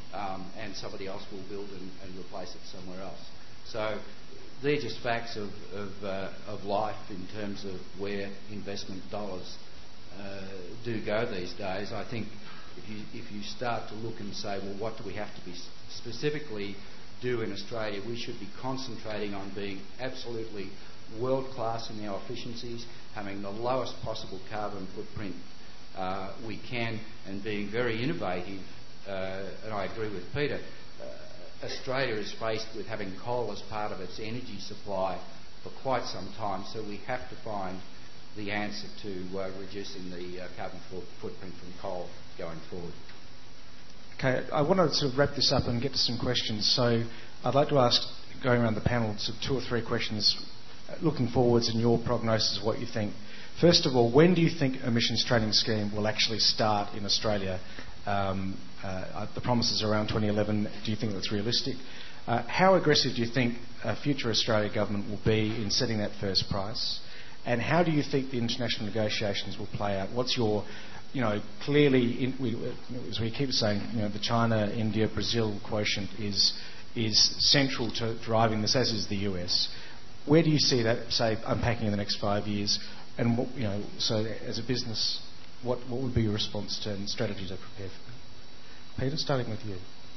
um, and somebody else will build and, and replace it somewhere else. So they're just facts of, of, uh, of life in terms of where investment dollars uh, do go these days. I think if you, if you start to look and say, well, what do we have to be specifically do in Australia, we should be concentrating on being absolutely world-class in our efficiencies, having the lowest possible carbon footprint uh, we can, and being very innovative. Uh, and I agree with Peter. Uh, Australia is faced with having coal as part of its energy supply for quite some time, so we have to find the answer to uh, reducing the uh, carbon footprint from coal going forward. Okay, I want to sort of wrap this up and get to some questions. So I'd like to ask, going around the panel, sort of two or three questions looking forwards and your prognosis of what you think. First of all, when do you think emissions trading scheme will actually start in Australia? Um, uh, the promises around twenty eleven, do you think that's realistic? Uh, how aggressive do you think a future Australia government will be in setting that first price? And how do you think the international negotiations will play out? What's your, you know, clearly, in, we, as we keep saying, you know, the China, India, Brazil quotient is is central to driving this, as is the U S. Where do you see that, say, unpacking in the next five years? And what, you know, so as a business, what what would be your response to and strategy to prepare for that? Peter, starting with you.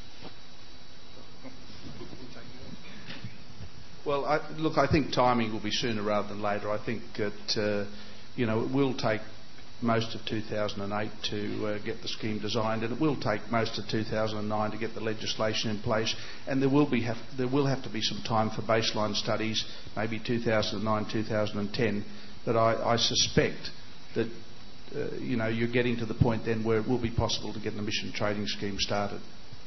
Well, I, look, I think timing will be sooner rather than later. I think that, uh, you know, it will take most of two thousand eight to uh, get the scheme designed, and it will take most of two thousand nine to get the legislation in place, and there will be have, there will have to be some time for baseline studies, maybe two thousand nine, two thousand ten, but I, I suspect that uh, you know, you're getting to the point then where it will be possible to get an emission trading scheme started.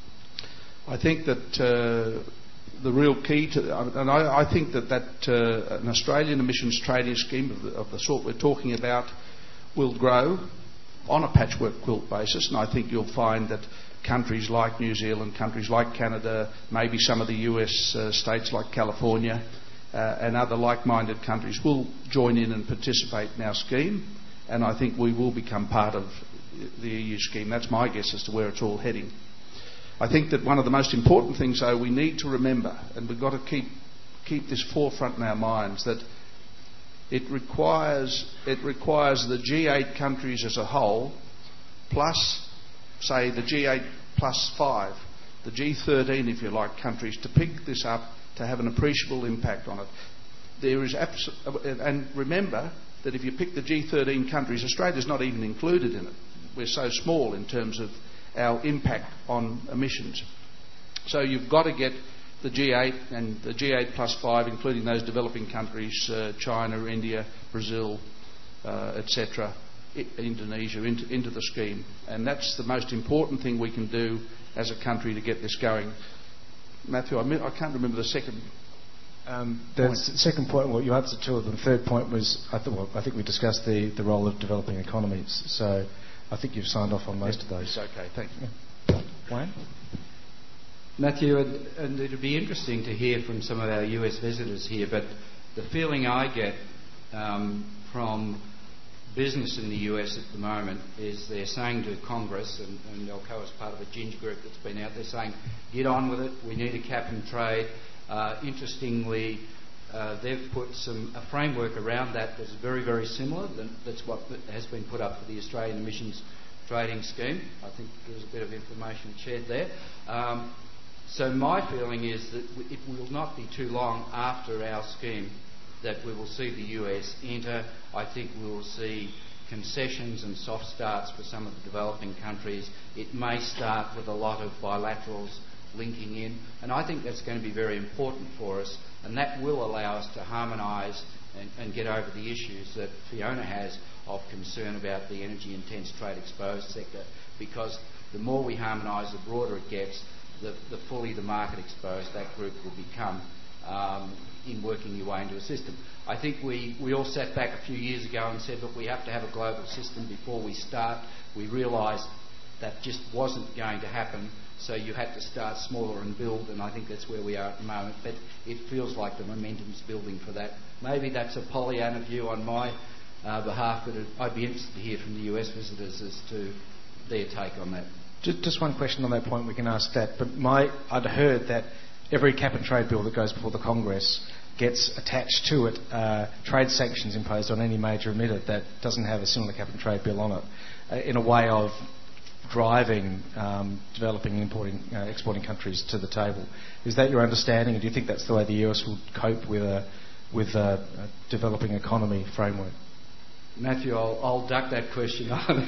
I think that uh, the real key to, and I, I think that, that uh, an Australian emissions trading scheme of the, of the sort we're talking about will grow on a patchwork quilt basis, and I think you'll find that countries like New Zealand, countries like Canada, maybe some of the U S uh, states like California uh, and other like-minded countries will join in and participate in our scheme, and I think we will become part of the E U scheme. That's my guess as to where it's all heading. I think that one of the most important things, though, we need to remember, and we've got to keep keep this forefront in our minds, that it requires it requires the G eight countries as a whole, plus, say, the G eight plus five, the G thirteen, if you like, countries, to pick this up, to have an appreciable impact on it. There is abs- and remember that if you pick the G thirteen countries, Australia's not even included in it. We're so small in terms of our impact on emissions. So you've got to get the G eight and the G eight plus five, including those developing countries, uh, China, India, Brazil, uh, et cetera, I- Indonesia, into, into the scheme. And that's the most important thing we can do as a country to get this going. Matthew, I, mean, I can't remember the second Um, the point. s- second point, well, you answered two of them. The third point was, I, th- well, I think we discussed the, the role of developing economies. So I think you've signed off on most yeah, of those. It's okay, thank you. Yeah. Wayne? Matthew, and, and it'd be interesting to hear from some of our U S visitors here, but the feeling I get um, from business in the U S at the moment is they're saying to Congress, and, and Alcoa's part of a Ginge group that's been out there saying, get on with it, we need a cap and trade. Uh, interestingly, uh, they've put some a framework around that that's very, very similar. That's what has been put up for the Australian emissions trading scheme. I think there's a bit of information shared there. Um, so my feeling is that it will not be too long after our scheme that we will see the U S enter. I think we will see concessions and soft starts for some of the developing countries. It may start with a lot of bilaterals linking in, and I think that's going to be very important for us, and that will allow us to harmonise and, and get over the issues that Fiona has of concern about the energy intense trade exposed sector, because the more we harmonise, the broader it gets, the, the fully the market exposed that group will become um, in working your way into a system. I think we, we all sat back a few years ago and said, look, we have to have a global system before we start. We realised that just wasn't going to happen, so you had to start smaller and build, and I think that's where we are at the moment. But it feels like the momentum's building for that. Maybe that's a Pollyanna view on my uh, behalf, but it, I'd be interested to hear from the U S visitors as to their take on that. Just, just one question on that point, we can ask that. But my, I'd heard that every cap and trade bill that goes before the Congress gets attached to it uh, trade sanctions imposed on any major emitter that doesn't have a similar cap and trade bill on it, uh, in a way of driving um, developing and importing, uh, exporting countries to the table. Is that your understanding, and do you think that's the way the U S will cope with a, with a, a developing economy framework? Matthew, I'll, I'll duck that question on.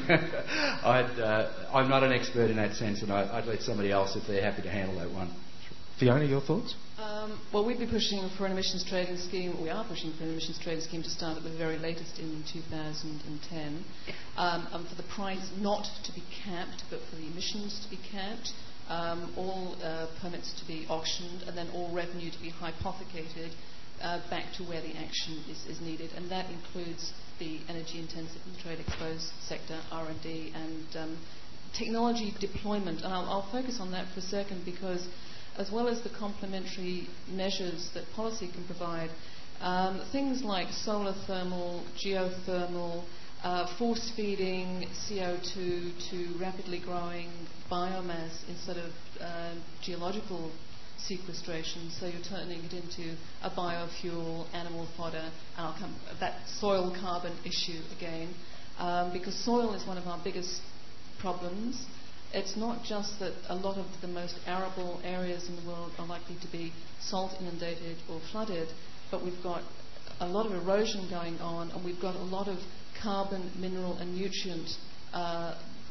I'd, uh, I'm not an expert in that sense, and I, I'd let somebody else, if they're happy to handle that one. Fiona, your thoughts? Um, well, we'd be pushing for an emissions trading scheme. We are pushing for an emissions trading scheme to start at the very latest in two thousand ten, um, and for the price not to be capped, but for the emissions to be capped, um, all uh, permits to be auctioned, and then all revenue to be hypothecated uh, back to where the action is, is needed, and that includes the energy-intensive and trade-exposed sector, R and D, and um, technology deployment. And I'll, I'll focus on that for a second, because as well as the complementary measures that policy can provide, um, things like solar thermal, geothermal, uh, force feeding C O two to rapidly growing biomass instead of uh, geological sequestration, so you're turning it into a biofuel, animal fodder, and I'll come that soil carbon issue again, um, because soil is one of our biggest problems. It's not just that a lot of the most arable areas in the world are likely to be salt inundated or flooded, but we've got a lot of erosion going on, and we've got a lot of carbon, mineral and nutrient, uh,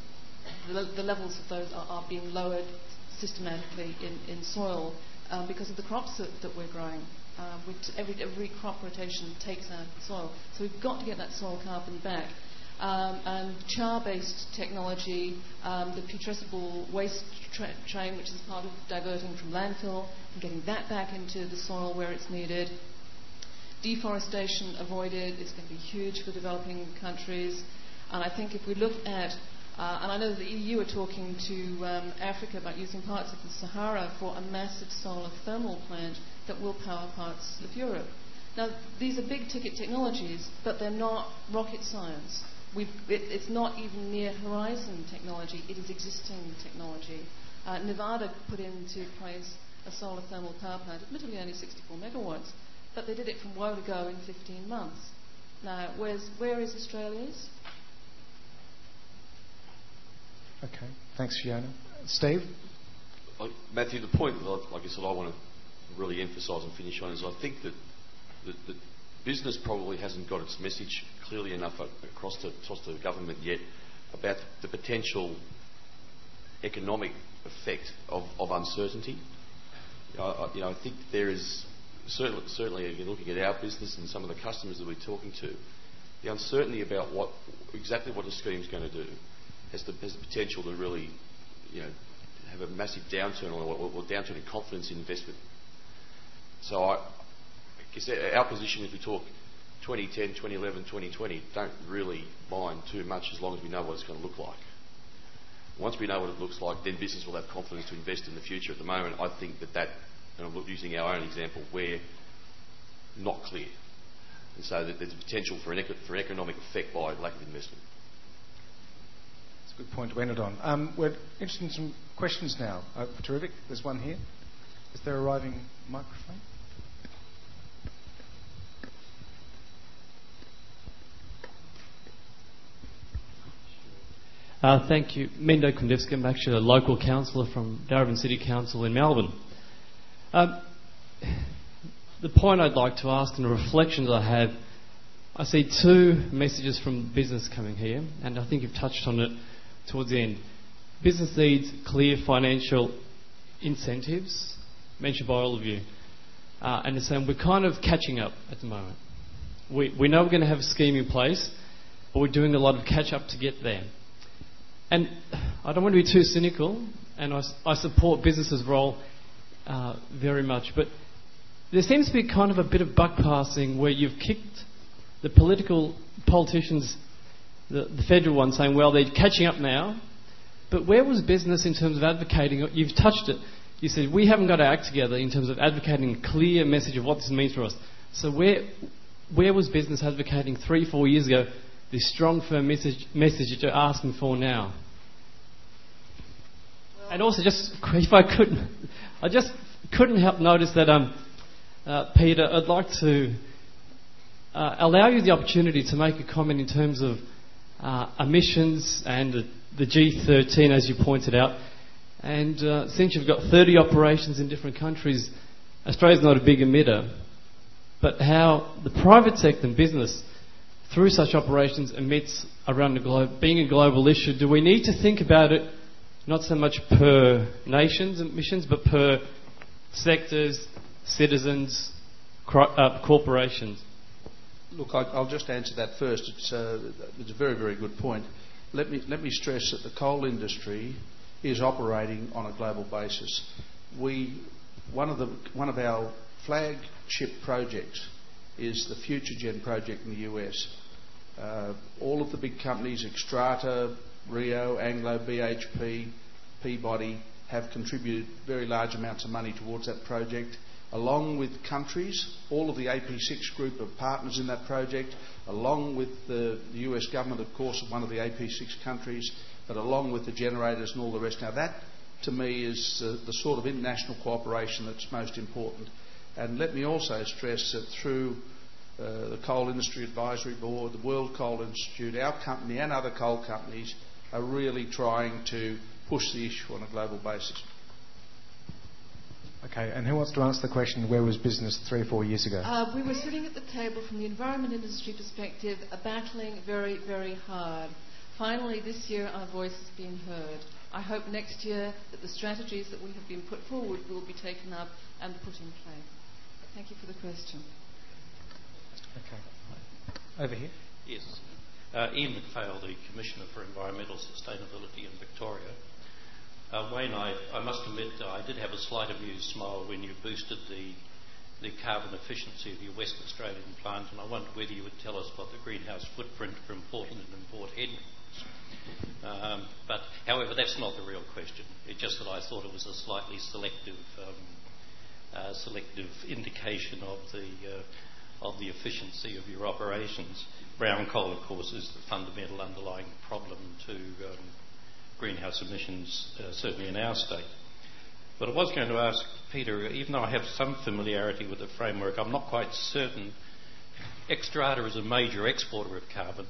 the, the levels of those are, are being lowered systematically in, in soil um, because of the crops that, that we're growing. Uh, which every, every crop rotation takes out soil. So we've got to get that soil carbon back. Um, and char-based technology, um, the putrescible waste tra- train, which is part of diverting from landfill and getting that back into the soil where it's needed. Deforestation avoided is going to be huge for developing countries. And I think if we look at, uh, and I know the E U are talking to um, Africa about using parts of the Sahara for a massive solar thermal plant that will power parts of Europe. Now, these are big-ticket technologies, but they're not rocket science. We've, it, it's not even near horizon technology, it is existing technology. Uh, Nevada put into place a solar thermal power plant, admittedly only sixty-four megawatts, but they did it from woe to go in fifteen months. Now, where's, where is Australia's? Okay, thanks, Fiona. Steve? Uh, Matthew, the point that I, I guess that I want to really emphasise and finish on is I think that, that, that business probably hasn't got its message clearly enough across to, across to the government yet about the potential economic effect of, of uncertainty. You know, I, you know, I think there is certainly, certainly looking at our business and some of the customers that we're talking to, the uncertainty about what exactly what the scheme is going to do has the, has the potential to really, you know, have a massive downturn or, or, or downturn in confidence in investment. So I, I guess our position, if we talk twenty ten, twenty eleven, twenty twenty, don't really mind too much as long as we know what it's going to look like. Once we know what it looks like, then business will have confidence to invest in the future. At the moment, I think that that, and I'm using our own example, we're not clear. And so that there's a potential for an, eco- for an economic effect by lack of investment. That's a good point to end it on. Um, we're interested in some questions now. Uh, terrific. There's one here. Is there a arriving microphone? Uh, thank you. Mendo Kundivska. I'm actually a local councillor from Darebin City Council in Melbourne. Um, the point I'd like to ask and the reflections I have, I see two messages from business coming here, and I think you've touched on it towards the end. Business needs clear financial incentives, mentioned by all of you. Uh, and it's saying we're kind of catching up at the moment. We, we know we're going to have a scheme in place, but we're doing a lot of catch-up to get there. And I don't want to be too cynical, and I, I support business's role uh, very much, but there seems to be kind of a bit of buck passing where you've kicked the political politicians, the, the federal ones, saying, well, they're catching up now, but where was business in terms of advocating? You've touched it. You said, we haven't got our act together in terms of advocating a clear message of what this means for us. So where where was business advocating three, four years ago this strong, firm message, message that you're asking for now? and also, just if I couldn't, I just couldn't help notice that, um, uh, Peter, I'd like to uh, allow you the opportunity to make a comment in terms of uh, emissions and the, the G thirteen, as you pointed out. And uh, since you've got thirty operations in different countries, Australia's not a big emitter, but how the private sector and business, through such operations, emits around the globe, being a global issue. Do we need to think about it not so much per nation's emissions, but per sectors, citizens, cro- uh, corporations? Look, I, I'll just answer that first. It's, uh, it's a very, very good point. Let me let me stress that the coal industry is operating on a global basis. We one of the one of our flagship projects is the FutureGen project in the U S. Uh, all of the big companies, Xstrata, Rio, Anglo, B H P, Peabody, have contributed very large amounts of money towards that project, along with countries, all of the A P six group of partners in that project, along with the, the U S government, of course, one of the A P six countries, but along with the generators and all the rest. Now that, to me, is uh, the sort of international cooperation that's most important. And let me also stress that through uh, the Coal Industry Advisory Board, the World Coal Institute, our company and other coal companies are really trying to push the issue on a global basis. Okay, and who wants to answer the question, where was business three or four years ago? Uh, we were sitting at the table from the environment industry perspective, uh, battling very, very hard. Finally, this year our voice has been heard. I hope next year that the strategies that we have been put forward will be taken up and put in place. Thank you for the question. Okay. Over here. Yes. Uh, Ian McPhail, the Commissioner for Environmental Sustainability in Victoria. Uh, Wayne, I, I must admit uh, I did have a slight amused smile when you boosted the the carbon efficiency of your West Australian plant, and I wondered whether you would tell us what the greenhouse footprint for imported and import headwinds. Um, but, however, that's not the real question. It's just that I thought it was a slightly selective, um, uh, selective indication of the uh, of the efficiency of your operations. Brown coal, of course, is the fundamental underlying problem to um, greenhouse emissions, uh, certainly in our state. But I was going to ask Peter, even though I have some familiarity with the framework, I'm not quite certain. Xstrata is a major exporter of carbon,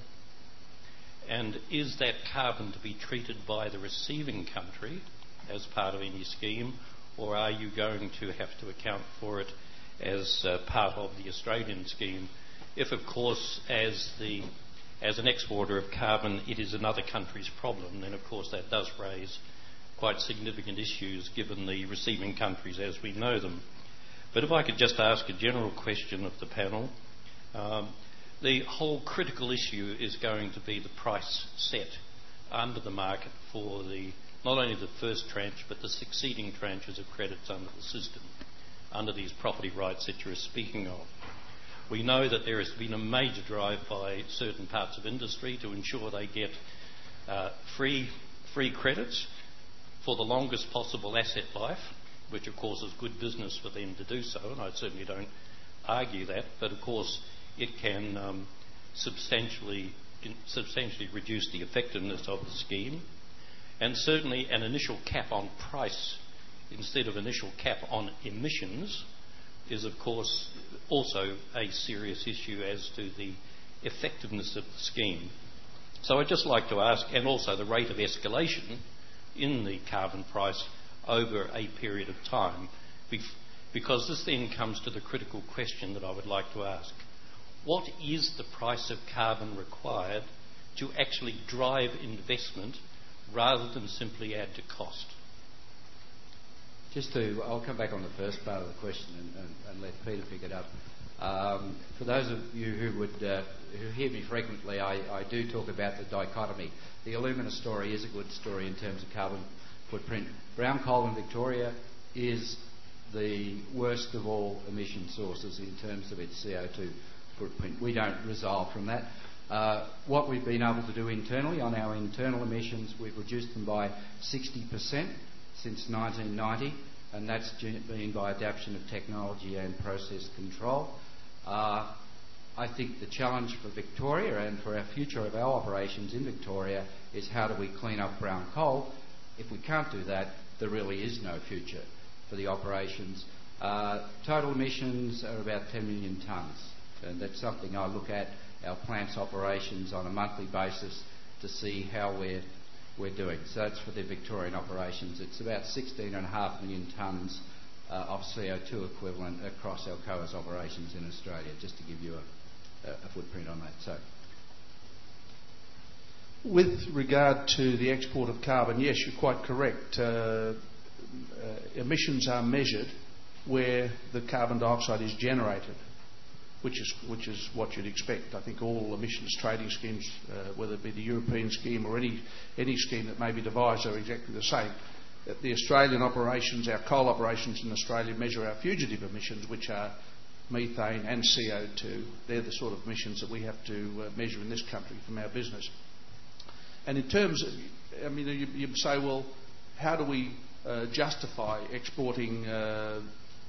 and is that carbon to be treated by the receiving country as part of any scheme, or are you going to have to account for it as uh, part of the Australian scheme? If, of course, as the as an exporter of carbon, it is another country's problem, then of course that does raise quite significant issues given the receiving countries as we know them. But if I could just ask a general question of the panel, um, the whole critical issue is going to be the price set under the market for the not only the first tranche but the succeeding tranches of credits under the system, under these property rights that you're speaking of. We know that there has been a major drive by certain parts of industry to ensure they get uh, free free credits for the longest possible asset life, which of course is good business for them to do so, and I certainly don't argue that, but of course it can um, substantially in, substantially reduce the effectiveness of the scheme, and certainly an initial cap on price instead of initial cap on emissions is of course also a serious issue as to the effectiveness of the scheme. So I'd just like to ask, and also the rate of escalation in the carbon price over a period of time, because this then comes to the critical question that I would like to ask. What is the price of carbon required to actually drive investment rather than simply add to cost? Just to, I'll come back on the first part of the question and, and, and let Peter pick it up. Um, for those of you who would uh, who hear me frequently, I, I do talk about the dichotomy. The Alumina story is a good story in terms of carbon footprint. Brown coal in Victoria is the worst of all emission sources in terms of its C O two footprint. We don't resile from that. Uh, what we've been able to do internally on our internal emissions, we've reduced them by sixty percent since nineteen ninety, and that's been by adaptation of technology and process control. Uh, I think the challenge for Victoria and for our future of our operations in Victoria is how do we clean up brown coal. If we can't do that, there really is no future for the operations. Uh, total emissions are about ten million tonnes, and that's something I look at our plant's operations on a monthly basis to see how we're we're doing. So that's for the Victorian operations. It's about sixteen point five million tonnes uh, of C O two equivalent across Alcoa's operations in Australia, just to give you a, a footprint on that. So, with regard to the export of carbon, yes, you're quite correct. Uh, uh, emissions are measured where the carbon dioxide is generated, which is which is what you'd expect. I think all emissions trading schemes, uh, whether it be the European scheme or any any scheme that may be devised, are exactly the same. The Australian operations, our coal operations in Australia, measure our fugitive emissions, which are methane and C O two. They're the sort of emissions that we have to uh, measure in this country from our business. And in terms of, I mean, you, you say, well, how do we uh, justify exporting uh,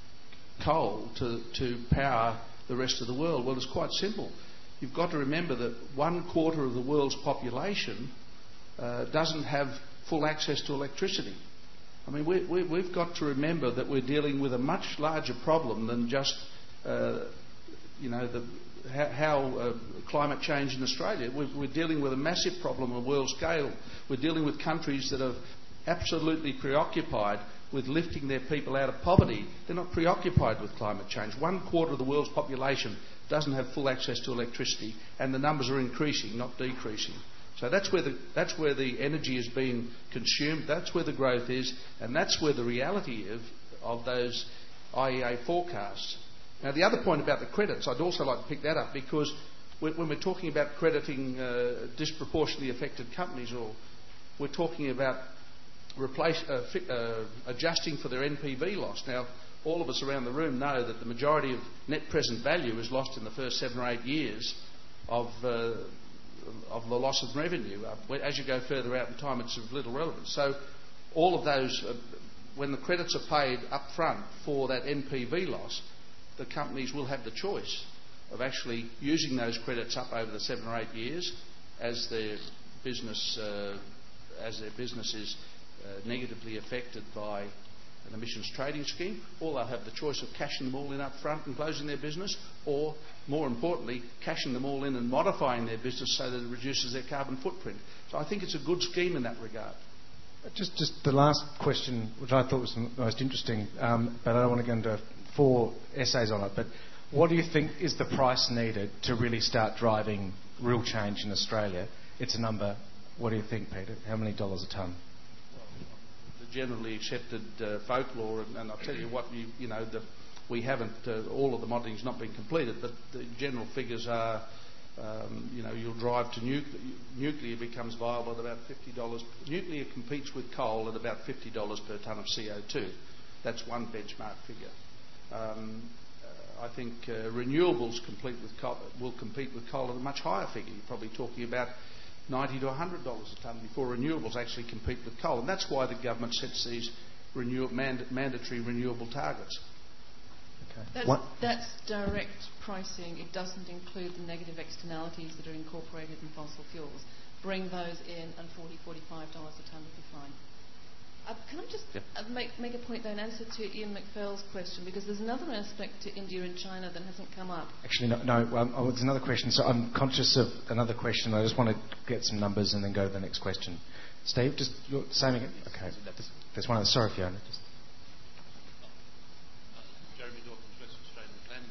coal to, to power the rest of the world? Well, it's quite simple. You've got to remember that one quarter of the world's population uh, doesn't have full access to electricity. I mean, we, we, we've got to remember that we're dealing with a much larger problem than just, uh, you know, the, how, how uh, climate change in Australia. We're, we're dealing with a massive problem on a world scale. We're dealing with countries that are absolutely preoccupied with lifting their people out of poverty. They're not preoccupied with climate change. One quarter of the world's population doesn't have full access to electricity, and the numbers are increasing, not decreasing. So that's where the that's where the energy is being consumed. That's where the growth is, and that's where the reality of of those I E A forecasts. Now, the other point about the credits, I'd also like to pick that up, because when we're talking about crediting uh, disproportionately affected companies, or we're talking about replace, uh, fi- uh, adjusting for their N P V loss. Now, all of us around the room know that the majority of net present value is lost in the first seven or eight years of uh, of the loss of revenue. Uh, as you go further out in time, it's of little relevance. So, all of those, uh, when the credits are paid up front for that N P V loss, the companies will have the choice of actually using those credits up over the seven or eight years as their business uh, as their business is uh, negatively affected by an emissions trading scheme, or they'll have the choice of cashing them all in up front and closing their business, or, more importantly, cashing them all in and modifying their business so that it reduces their carbon footprint. So I think it's a good scheme in that regard. Just, just the last question, which I thought was the most interesting, um, but I don't want to go into four essays on it, but what do you think is the price needed to really start driving real change in Australia? It's a number. What do you think, Peter? How many dollars a tonne? The generally accepted uh, folklore, and, and I'll tell you what, you, you know, the, we haven't, uh, all of the modelling has not been completed, but the general figures are, um, you know, you'll drive to nuclear, nuclear becomes viable at about fifty dollars. Nuclear competes with coal at about fifty dollars per tonne of C O two. That's one benchmark figure. Um, uh, I think uh, renewables compete with coal, will compete with coal at a much higher figure. You're probably talking about ninety to one hundred dollars a tonne before renewables actually compete with coal. And that's why the government sets these renew- mand- mandatory renewable targets. Okay. That's, that's direct pricing. It doesn't include the negative externalities that are incorporated in fossil fuels. Bring those in, and forty dollars, forty-five dollars a tonne would be fine. Uh, can I just yep. uh, make, make a point, though, in answer to Ian McPhail's question, because there's another aspect to India and China that hasn't come up. Actually, no, no um, oh, there's another question. So I'm conscious of another question. I just want to get some numbers and then go to the next question. Steve, just you're saying it. Okay. There's one. Sorry, Fiona. Just. Uh, Jeremy Dawkins, West Australian Planning,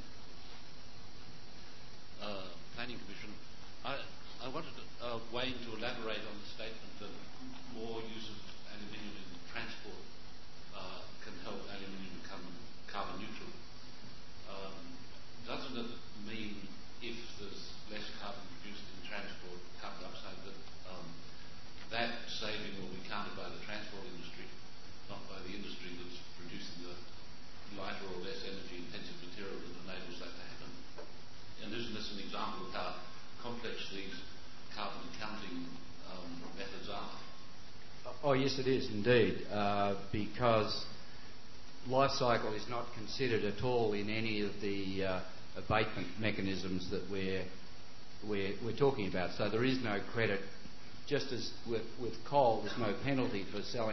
uh, Planning Commission. I, I wanted uh, Wayne to elaborate on the statement that more use of aluminium in transport uh, can help aluminium become carbon neutral. Um, doesn't it mean if there's less carbon produced in transport, carbon dioxide, that um, that saving will be counted by the transport industry, not by the industry that's producing the lighter or less energy intensive material that enables that to happen? And isn't this an example of how complex these carbon accounting um, methods are? Oh, yes, it is indeed, uh, because life cycle is not considered at all in any of the uh, abatement mechanisms that we're, we're we're talking about. So there is no credit, just as with, with coal, there's no penalty for selling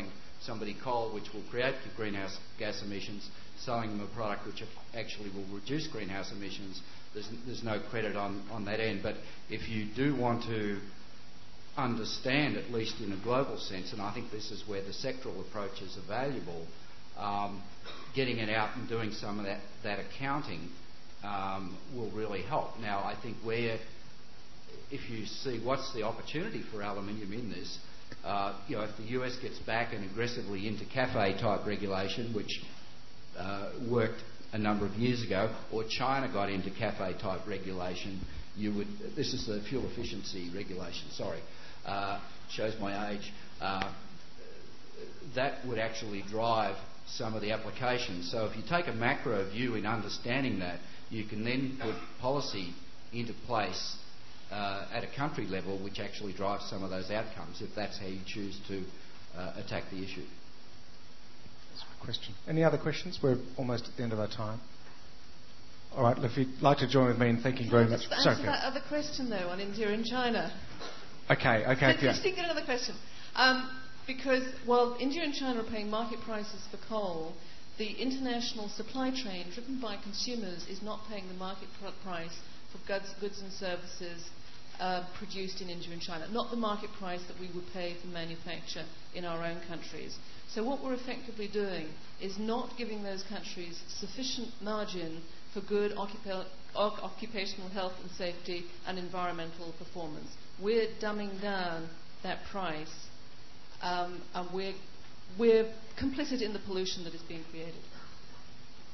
somebody coal, which will create greenhouse gas emissions, selling them a product which actually will reduce greenhouse emissions, there's, there's no credit on, on that end. But if you do want to understand, at least in a global sense, and I think this is where the sectoral approaches are valuable, um, getting it out and doing some of that, that accounting um, will really help. Now, I think where, if you see what's the opportunity for aluminium in this, uh, you know, if the U S gets back and aggressively into CAFE type regulation, which uh, worked a number of years ago, or China got into CAFE type regulation, you would, this is the fuel efficiency regulation, sorry, uh, shows my age, uh, that would actually drive some of the applications. So if you take a macro view in understanding that, you can then put policy into place uh, at a country level which actually drives some of those outcomes, if that's how you choose to uh, attack the issue. That's a good question. Any other questions? We're almost at the end of our time. All right, if you'd like to join with me in thanking very much. Just answer that other question, though, on India and China. Okay, okay. Just think of another question. Um, because while India and China are paying market prices for coal, the international supply chain, driven by consumers, is not paying the market pr- price for goods, goods and services uh, produced in India and China, not the market price that we would pay for manufacture in our own countries. So what we're effectively doing is not giving those countries sufficient margin for good occupa- occupational health and safety and environmental performance. We're dumbing down that price, um, and we're, we're complicit in the pollution that is being created.